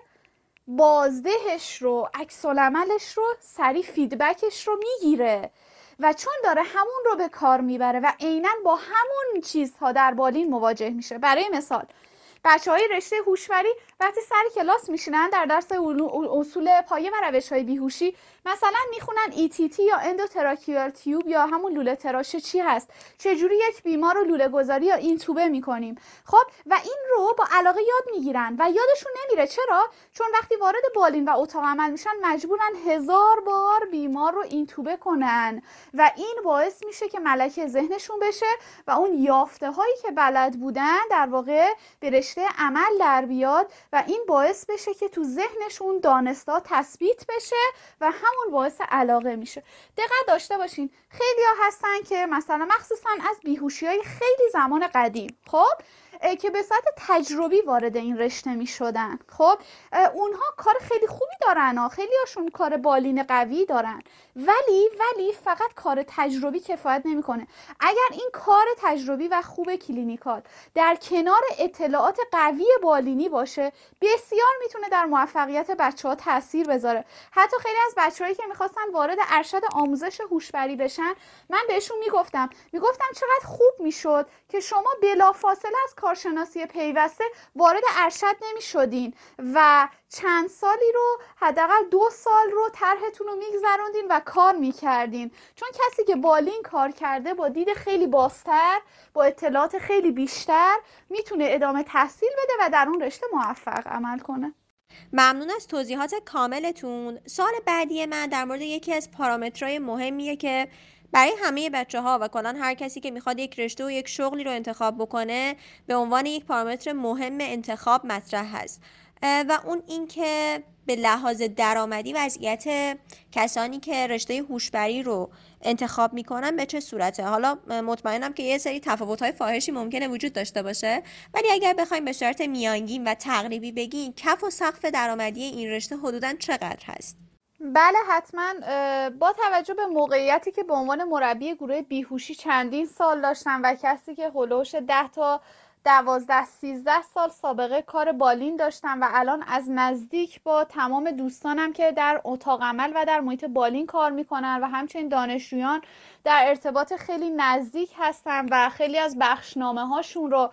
بازدهش رو، عکس العملش رو، سریع فیدبکش رو میگیره و چون داره همون رو به کار میبره و عیناً با همون چیزها در بالین مواجه میشه. برای مثال بچه‌های رشته هوشوری وقتی سر کلاس میشینن در درس اصول پایه و روش‌های بیهوشی مثلا میخونن ای تی تی یا اندوتراکیال تیوب یا همون لوله تراشه چی هست، چجوری یک بیمار رو لوله گذاری یا اینتوبه میکنیم. خب و این رو با علاقه یاد میگیرن و یادشون نمیره. چرا؟ چون وقتی وارد بالین و اتاق عمل میشن مجبورن هزار بار بیمار رو اینتوبه کنن و این باعث میشه که ملکه ذهنشون بشه و اون یافته هایی که بلد بودن در واقع به رشته عمل در بیاد و این باعث بشه که تو ذهنشون دانسته تثبیت بشه و همون باعث علاقه میشه. دقت داشته باشین خیلی ها هستن که مثلا مخصوصا از بیهوشی های خیلی زمان قدیم خب که به صورت تجربی وارد این رشته می شدن. خب اونها کار خیلی خوبی دارن ها. خیلی هاشون کار بالین قوی دارن، ولی ولی فقط کار تجربی کفایت نمیکنه. اگر این کار تجربی و خوب کلینیکال در کنار اطلاعات قوی بالینی باشه بسیار میتونه در موفقیت بچه ها تاثیر بذاره. حتی خیلی از بچه‌هایی که میخواستن وارد ارشد آموزش هوشبری بشن من بهشون میگفتم میگفتم چقدر خوب میشد که شما بلافاصله از کارشناسی پیوسته وارد ارشد نمیشدین و چند سالی رو حداقل دو سال رو طرحتون رو میگذروندین و کار میکردین، چون کسی که بالین کار کرده با دید خیلی بازتر با اطلاعات خیلی بیشتر میتونه ادامه تحصیل بده و در اون رشته موفق عمل کنه. ممنون از توضیحات کاملتون. سوال بعدی من در مورد یکی از پارامترهای مهمیه که برای همه بچه ها و کلان هر کسی که میخواد یک رشته و یک شغلی رو انتخاب بکنه به عنوان یک پارامتر مهم انتخاب مطرح هست و اون این که به لحاظ درآمدی وضعیت کسانی که رشته هوشبری رو انتخاب میکنن به چه صورته. حالا مطمئنم که یه سری تفاوت‌های فاحشی ممکنه وجود داشته باشه، ولی اگر بخوایم به صورت میانگین و تقریبی بگیم کف و سقف درآمدی این رشته حدوداً چقدر هست؟ بله حتما. با توجه به موقعیتی که به عنوان مربی گروه بیهوشی چندین سال داشتم و کسی که هلوش ده تا دوازده سیزده سال سابقه کار بالین داشتم و الان از نزدیک با تمام دوستانم که در اتاق عمل و در محیط بالین کار میکنن و همچنین دانشجویان در ارتباط خیلی نزدیک هستم و خیلی از بخشنامه هاشون رو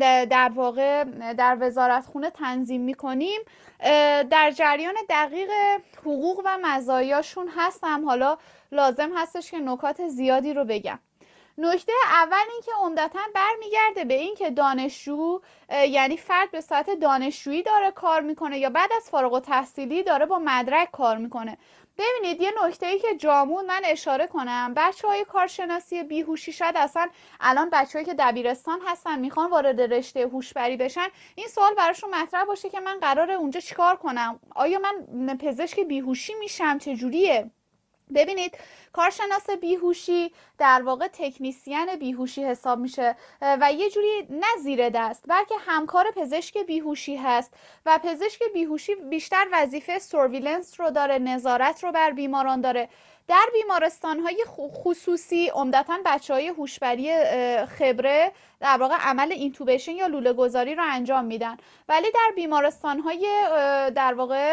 در واقع در وزارتخونه تنظیم میکنیم، در جریان دقیق حقوق و مزایاشون هستم. حالا لازم هستش که نکات زیادی رو بگم. نکته اول این که عمدتاً برمیگرده به این که دانشجو یعنی فرد به صورت دانشجویی داره کار میکنه یا بعد از فارغ التحصیلی داره با مدرک کار میکنه. ببینید یه نکته‌ای که جامون من اشاره کنم، بچه‌های کارشناسی بیهوشی شاید اصلا الان بچه‌هایی که دبیرستان هستن میخوان وارد رشته هوشبری بشن این سوال براشون مطرح باشه که من قراره اونجا چیکار کنم؟ آیا من پزشک بیهوشی میشم؟ چه جوریه؟ ببینید کارشناس بیهوشی در واقع تکنیسین بیهوشی حساب میشه و یه جوری نه زیر دست بلکه همکار پزشک بیهوشی هست و پزشک بیهوشی بیشتر وظیفه سرویلنس رو داره، نظارت رو بر بیماران داره. در بیمارستان‌های خصوصی عمدتاً بچه‌های هوشبری خبره در واقع عمل اینتوبیشن یا لوله گذاری رو انجام میدن، ولی در بیمارستان‌های در واقع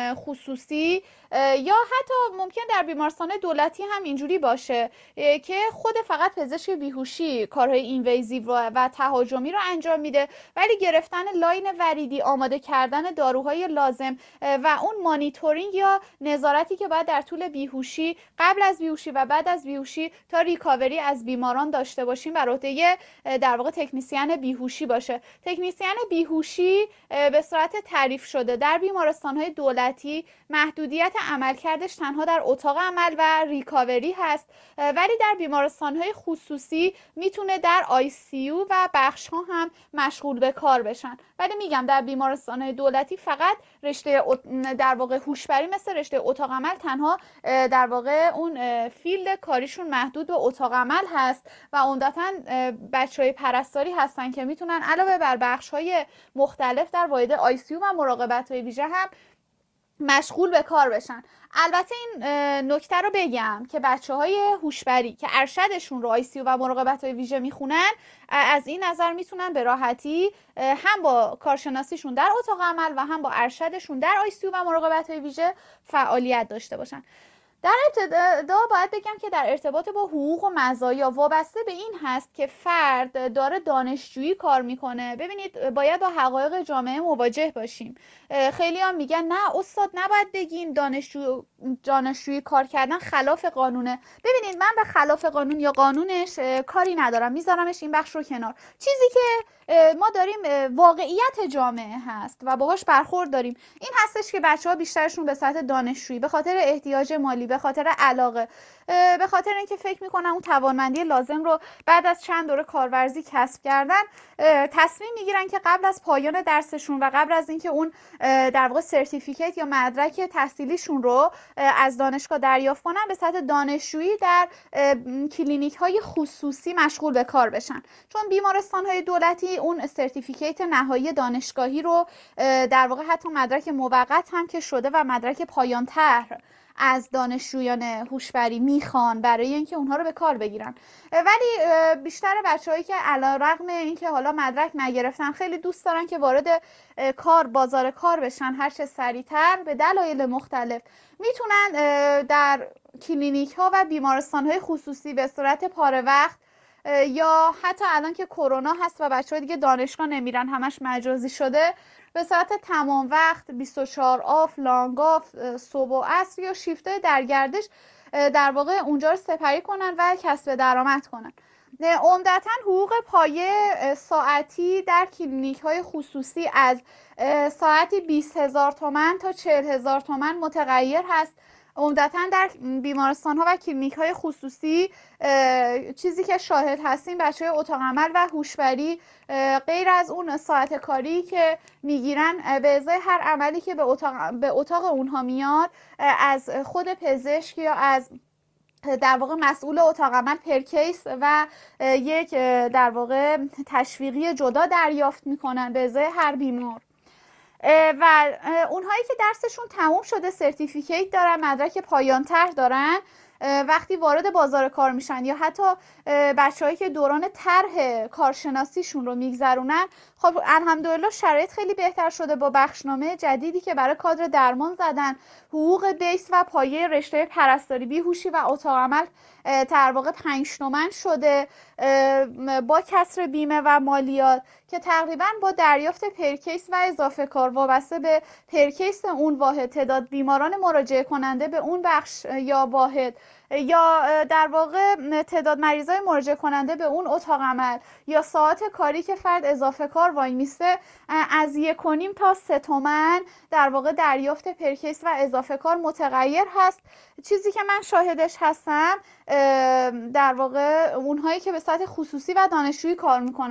خصوصی یا حتی ممکن در بیمارستان دولتی هم اینجوری باشه که خود فقط پزشک بیهوشی کارهای اینویزیو و تهاجمی رو انجام میده، ولی گرفتن لاین وریدی، آماده کردن داروهای لازم و اون مانیتورینگ یا نظارتی که باید در طول بیهوشی، قبل از بیهوشی و بعد از بیهوشی تا ریکاوری از بیماران داشته باشیم بر عهده در واقع تکنیسین بیهوشی باشه. تکنیسین بیهوشی به صورت تعریف شده در بیمارستان‌های دولتی محدودیت عملکردش تنها در اتاق عمل و ریکاوری هست، ولی در بیمارستان‌های خصوصی میتونه در آی سی یو و بخش‌ها هم مشغول به کار بشن. ولی میگم در بیمارستان‌های دولتی فقط رشته در واقع هوشبری مثل رشته اتاق عمل تنها در واقع اون فیلد کاریشون محدود به اتاق عمل هست و عمدتاً بچه‌های پرستاری هستن که میتونن علاوه بر بخش‌های مختلف در واحد آی سی یو و مراقبت‌های ویژه هم مشغول به کار بشن. البته این نکته رو بگم که بچه‌های هوشبری که ارشدشون رو آی سی یو و مراقبت‌های ویژه میخونن از این نظر میتونن به راحتی هم با کارشناسیشون در اتاق عمل و هم با ارشدشون در آی سی یو و مراقبت‌های ویژه فعالیت داشته باشن. در ابتدا باید بگم که در ارتباط با حقوق و مزایا وابسته به این هست که فرد داره دانشجویی کار میکنه. ببینید باید با حقایق جامعه مواجه باشیم. خیلی هم میگن نه استاد نباید بگین دانشجو دانشجویی کار کردن خلاف قانونه. ببینید من به خلاف قانون یا قانونش کاری ندارم، میذارمش این بخش رو کنار. چیزی که ما داریم واقعیت جامعه هست و باهاش برخورد داریم این هستش که بچه‌ها بیشترشون به سطح دانشجویی به خاطر احتیاج مالی، به خاطر علاقه، به خاطر اینکه فکر میکنن اون توانمندی لازم رو بعد از چند دوره کارورزی کسب کردن تصمیم میگیرن که قبل از پایان درسشون و قبل از اینکه اون در واقع سرتیفیکیت یا مدرک تحصیلیشون رو از دانشگاه دریافت کنن به سطح دانشجویی در کلینیک های خصوصی مشغول به کار بشن، چون بیمارستان های دولتی اون سرتیفیکیت نهایی دانشگاهی رو در واقع حتی مدرک موقت هم که شده و مدرک پایان طرح از دانشجویان هوشبری میخوان برای اینکه اونها رو به کار بگیرن. ولی بیشتر بچه‌هایی که علیرغم اینکه حالا مدرک نگرفتن خیلی دوست دارن که وارد کار بازار کار بشن هر چه سریعتر، به دلایل مختلف میتونن در کلینیک ها و بیمارستان های خصوصی به صورت پاره وقت یا حتی الان که کرونا هست و بچه‌ها دیگه دانشگاه نمیرن همش مجازی شده، به صورت تمام وقت بیست و چهار آف، لانگ آف، صبح و عصر یا شیفت‌های در گردش در واقع اونجا رو سپری کنن و کسب درآمد کنن. عمدتاً حقوق پایه ساعتی در کلینیک‌های خصوصی از ساعتی بیست هزار تومان تا چهل هزار تومان متغیر هست. عمدتاً در بیمارستان ها و کلینیک های خصوصی چیزی که شاهد هستیم بچه‌های اتاق عمل و هوشبری غیر از اون ساعت کاری که میگیرن به ازای هر عملی که به اتاق, به اتاق اونها میاد از خود پزشک یا از در واقع مسئول اتاق عمل پرکیس و یک در واقع تشویقی جدا دریافت میکنن به ازای هر بیمار. و اونهایی که درسشون تموم شده، سرتیفیکیت دارن، مدرک پایان طرح دارن، وقتی وارد بازار کار میشن یا حتی بچه‌هایی که دوران طرح کارشناسیشون رو میگذرونن، خب الحمدلله شرایط خیلی بهتر شده با بخشنامه جدیدی که برای کادر درمان زدن. حقوق بیس و پایه رشته پرستاری بیهوشی و اتاق عمل در واقع پنج تومن شده با کسر بیمه و مالیات که تقریبا با دریافت پرکیس و اضافه کار وابسته به پرکیس اون واحد، تعداد بیماران مراجعه کننده به اون بخش یا واحد یا در واقع تعداد مریضای مراجعه کننده به اون اتاق عمل یا ساعت کاری که فرد اضافه کار وای میسته از یک و نیم تا سه تومن در واقع دریافت پرکیس و اضافه کار متغیر هست. چیزی که من شاهدش هستم در واقع اونهایی که به سطح خصوصی و دانشجویی کار میکنن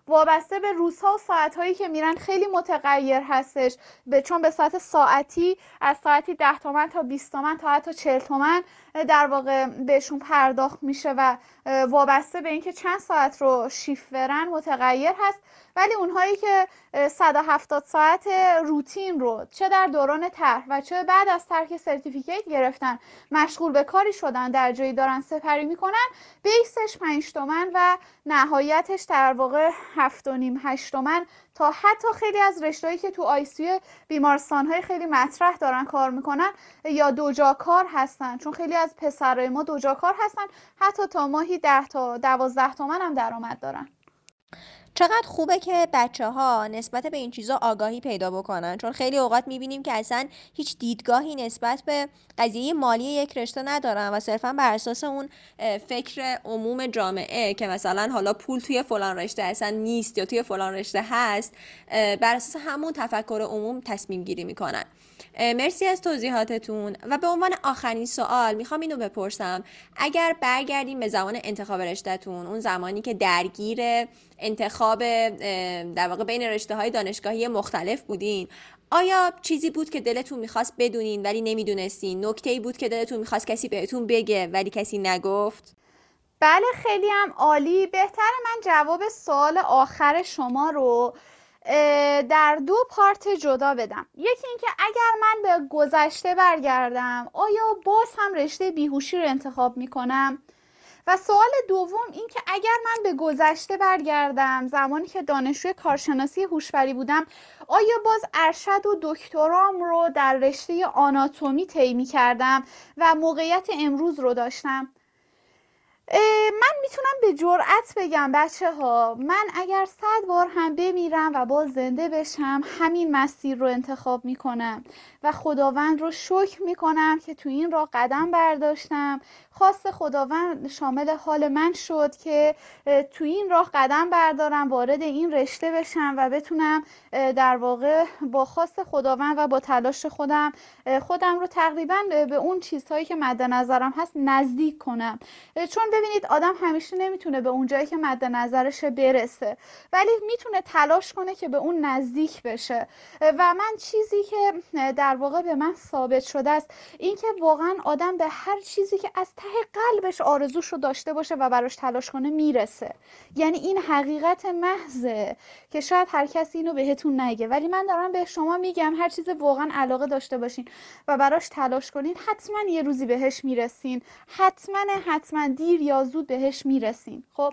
وابسته به روزها و ساعتهایی که میرن خیلی متغیر هستش، به چون به صورت ساعتی از ساعتی ده تومن تا بیست تومن تا حتی چهل تومن در واقع بهشون پرداخت میشه و وابسته به اینکه چند ساعت رو شیفت برن متغیر هست. ولی اونهایی که صد و هفتاد ساعت روتین رو چه در دوران طرح و چه بعد از ترک سرتیفیکیت گرفتن مشغول به کاری شدن در جایی دارن سپری میکنن، بیسش پنج تومن و نهایتش در واقع هفت و نیم هشت تومن تا حتی خیلی از رشته‌هایی که تو آی سی بیمارستان‌های خیلی مطرح دارن کار میکنن یا دو جا کار هستن، چون خیلی از پسرای ما دو جا کار هستن، حتی تا ماهی ده تا دوازده تومن هم درآمد دارن. چقدر خوبه که بچه ها نسبت به این چیزا آگاهی پیدا بکنن، چون خیلی اوقات میبینیم که اصلا هیچ دیدگاهی نسبت به قضیه مالی یک رشته ندارن و صرفا بر اساس اون فکر عموم جامعه که مثلا حالا پول توی فلان رشته اصلا نیست یا توی فلان رشته هست، بر اساس همون تفکر عموم تصمیم گیری میکنن. مرسی از توضیحاتتون. و به عنوان آخرین سوال میخوام اینو بپرسم، اگر برگردیم به زمان انتخاب رشتهتون، اون زمانی که درگیر انتخاب در واقع بین رشته‌های دانشگاهی مختلف بودین، آیا چیزی بود که دلتون میخواست بدونین ولی نمیدونستین؟ نکته‌ای بود که دلتون میخواست کسی بهتون بگه ولی کسی نگفت؟ بله خیلی هم عالی. بهتر من جواب سوال آخر شما رو در دو پارت جدا بدم. یکی این که اگر من به گذشته برگردم آیا باز هم رشته بیهوشی رو انتخاب میکنم؟ و سوال دوم این که اگر من به گذشته برگردم زمانی که دانشجوی کارشناسی هوشبری بودم آیا باز ارشد و دکترام رو در رشته آناتومی طی می‌کردم و موقعیت امروز رو داشتم؟ من میتونم به جرئت بگم بچه ها، من اگر صد بار هم بمیرم و باز زنده بشم همین مسیر رو انتخاب میکنم و خداوند رو شکر میکنم که تو این راه قدم برداشتم. خواست خداوند شامل حال من شد که تو این راه قدم بردارم، وارد این رشته بشم و بتونم در واقع با خواست خداوند و با تلاش خودم خودم رو تقریبا به اون چیزهایی که مد نظرم هست نزدیک کنم. چون ببینید آدم همیشه نمیتونه به اون جایی که مد نظرش برسه، ولی میتونه تلاش کنه که به اون نزدیک بشه. و من چیزی که در واقع به من ثابت شده است این که واقعا آدم به هر چیزی که از ته قلبش آرزوش رو داشته باشه و براش تلاش کنه میرسه. یعنی این حقیقت محضه که شاید هر کسی اینو بهتون نگه، ولی من دارم به شما میگم هر چیز واقعا علاقه داشته باشین و براش تلاش کنین حتما یه روزی بهش میرسین، حتما حتما دیر یا زود بهش میرسین. خب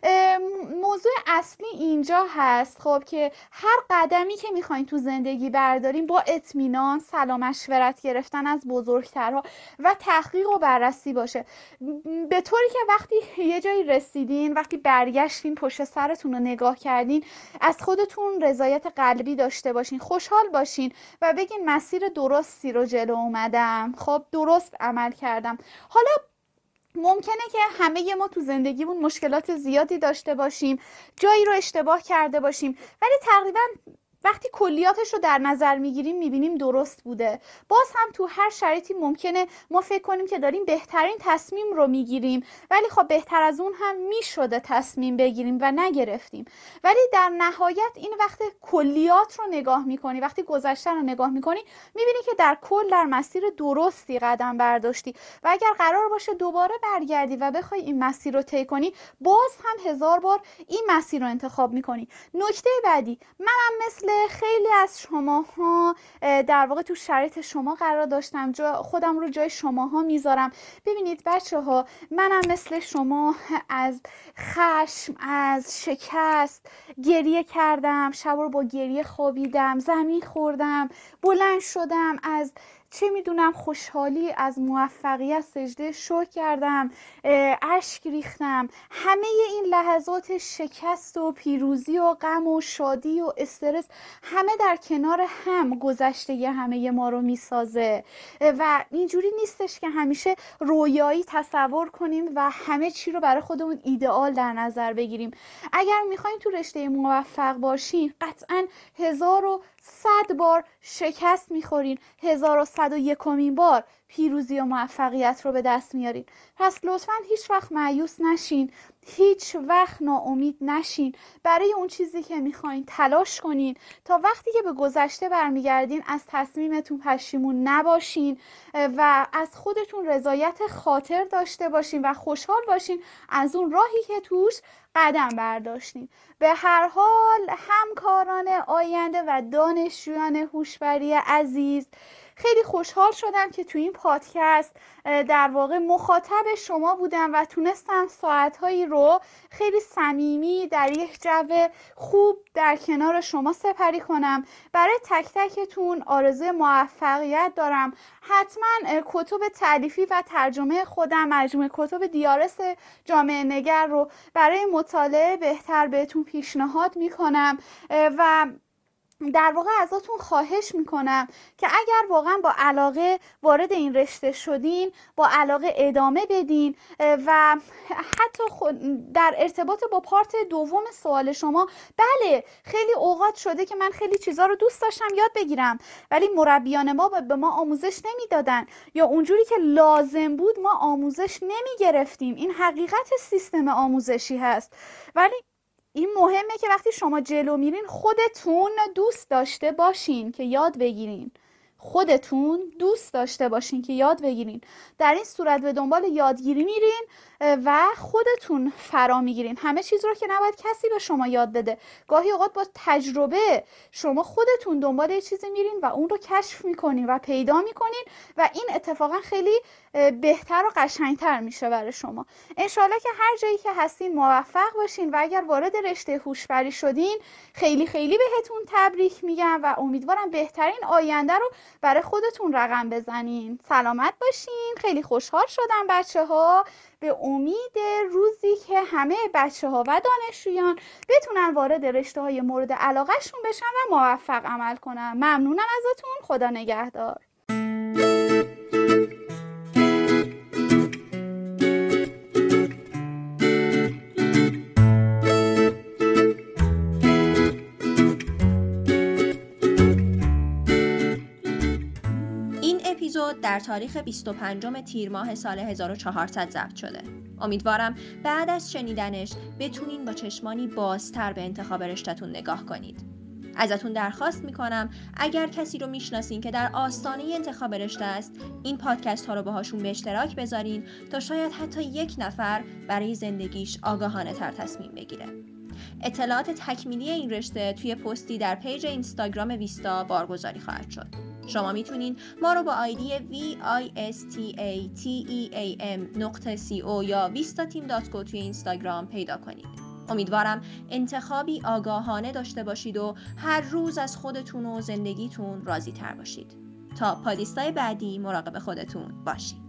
موضوع اصلی اینجا هست خب که هر قدمی که میخواین تو زندگی بردارین با اطمینان، سلام مشورت گرفتن از بزرگترها و تحقیق و بررسی باشه، به طوری که وقتی یه جایی رسیدین، وقتی برگشتین پشت سرتون رو نگاه کردین، از خودتون رضایت قلبی داشته باشین، خوشحال باشین و بگین مسیر درستی رو جلو اومدم، خب درست عمل کردم. حالا ممکنه که همه ما تو زندگیمون مشکلات زیادی داشته باشیم، جایی رو اشتباه کرده باشیم، ولی تقریبا وقتی کلیاتش رو در نظر میگیریم میبینیم درست بوده. باز هم تو هر شرایطی ممکنه ما فکر کنیم که داریم بهترین تصمیم رو میگیریم، ولی خب بهتر از اون هم میشده تصمیم بگیریم و نگرفتیم. ولی در نهایت این وقت کلیات رو نگاه میکنی، وقتی گذشته رو نگاه میکنی میبینی که در کل در مسیر درستی قدم برداشتی و اگر قرار باشه دوباره برگردی و بخوای این مسیر رو طی کنی باز هم هزار بار این مسیر رو انتخاب میکنی. نکته بعدی، منم مثل خیلی از شماها در واقع تو شرایط شما قرار داشتم، جا خودم رو جای شماها میذارم. ببینید بچه ها، منم مثل شما از خشم، از شکست گریه کردم، شب رو با گریه خوابیدم، زمین خوردم، بلند شدم، از چه میدونم خوشحالی از موفقیت سجده شکر کردم، اشک ریختم. همه این لحظات شکست و پیروزی و غم و شادی و استرس همه در کنار هم گذشته همه ما رو میسازه و اینجوری نیستش که همیشه رویایی تصور کنیم و همه چی رو برای خودمون ایدئال در نظر بگیریم. اگر میخواین تو رشته موفق باشین قطعاً هزار و صد بار شکست میخورین، هزار و صد و یکمین بار پیروزی و موفقیت رو به دست میارین. پس لطفاً هیچ وقت مایوس نشین، هیچ وقت ناامید نشین. برای اون چیزی که میخواین تلاش کنین تا وقتی که به گذشته برمیگردین از تصمیمتون پشیمون نباشین و از خودتون رضایت خاطر داشته باشین و خوشحال باشین از اون راهی که توش قدم برداشتین. به هر حال همکاران آینده و دانشجویان هوشبری عزیز، خیلی خوشحال شدم که تو این پادکست در واقع مخاطب شما بودم و تونستم ساعتهایی رو خیلی صمیمی در یک جو خوب در کنار شما سپری کنم. برای تک تکتون آرزوی موفقیت دارم. حتما کتب تالیفی و ترجمه خودم، مجموعه کتب دیارس جامعه نگر رو برای مطالعه بهتر بهتون پیشنهاد میکنم و در واقع ازتون خواهش میکنم که اگر واقعا با علاقه وارد این رشته شدین با علاقه ادامه بدین و حتی در ارتباط با پارت دوم سوال شما، بله خیلی اوقات شده که من خیلی چیزا رو دوست داشتم یاد بگیرم ولی مربیان ما به ما آموزش نمیدادن یا اونجوری که لازم بود ما آموزش نمیگرفتیم. این حقیقت سیستم آموزشی هست. ولی این مهمه که وقتی شما جلو میرین خودتون دوست داشته باشین که یاد بگیرین. خودتون دوست داشته باشین که یاد بگیرین. در این صورت به دنبال یادگیری میرین و خودتون فرا میگیرین. همه چیز رو که نباید کسی به شما یاد بده. گاهی اوقات با تجربه شما خودتون دنبال یه چیزی میرین و اون رو کشف میکنین و پیدا میکنین و این اتفاقا خیلی بهتر و قشنگتر میشه برای شما. انشالله که هر جایی که هستین موفق باشین و اگر وارد رشته هوشبری شدین خیلی خیلی بهتون تبریک میگم و امیدوارم بهترین آینده رو برای خودتون رقم بزنین. سلامت باشین. خیلی خوشحال شدم بچه ها. به امید روزی که همه بچه ها و دانشجویان بتونن وارد رشته های مورد علاقه شون بشن و موفق عمل کنن. ممنونم ازتون. خدا نگهدار. اپیزود در تاریخ بیست و پنجم تیر ماه سال هزار و چهارصد ضبط شده. امیدوارم بعد از شنیدنش بتونین با چشمانی بازتر به انتخاب رشته‌تون نگاه کنید. ازتون درخواست میکنم اگر کسی رو میشناسین که در آستانه انتخاب رشته است، این پادکست ها رو باهاشون به اشتراک بذارین تا شاید حتی یک نفر برای زندگیش آگاهانه تر تصمیم بگیره. اطلاعات تکمیلی این رشته توی پستی در پیج اینستاگرام ویستا بارگذاری خواهد شد. شما میتونین ما رو با آیدی وی آی اس تی ای تی ای ای ام نقطه سی او یا ویستا تیم دات کو توی اینستاگرام پیدا کنید. امیدوارم انتخابی آگاهانه داشته باشید و هر روز از خودتون و زندگیتون راضی تر باشید. تا پادکست‌های بعدی مراقب خودتون باشید.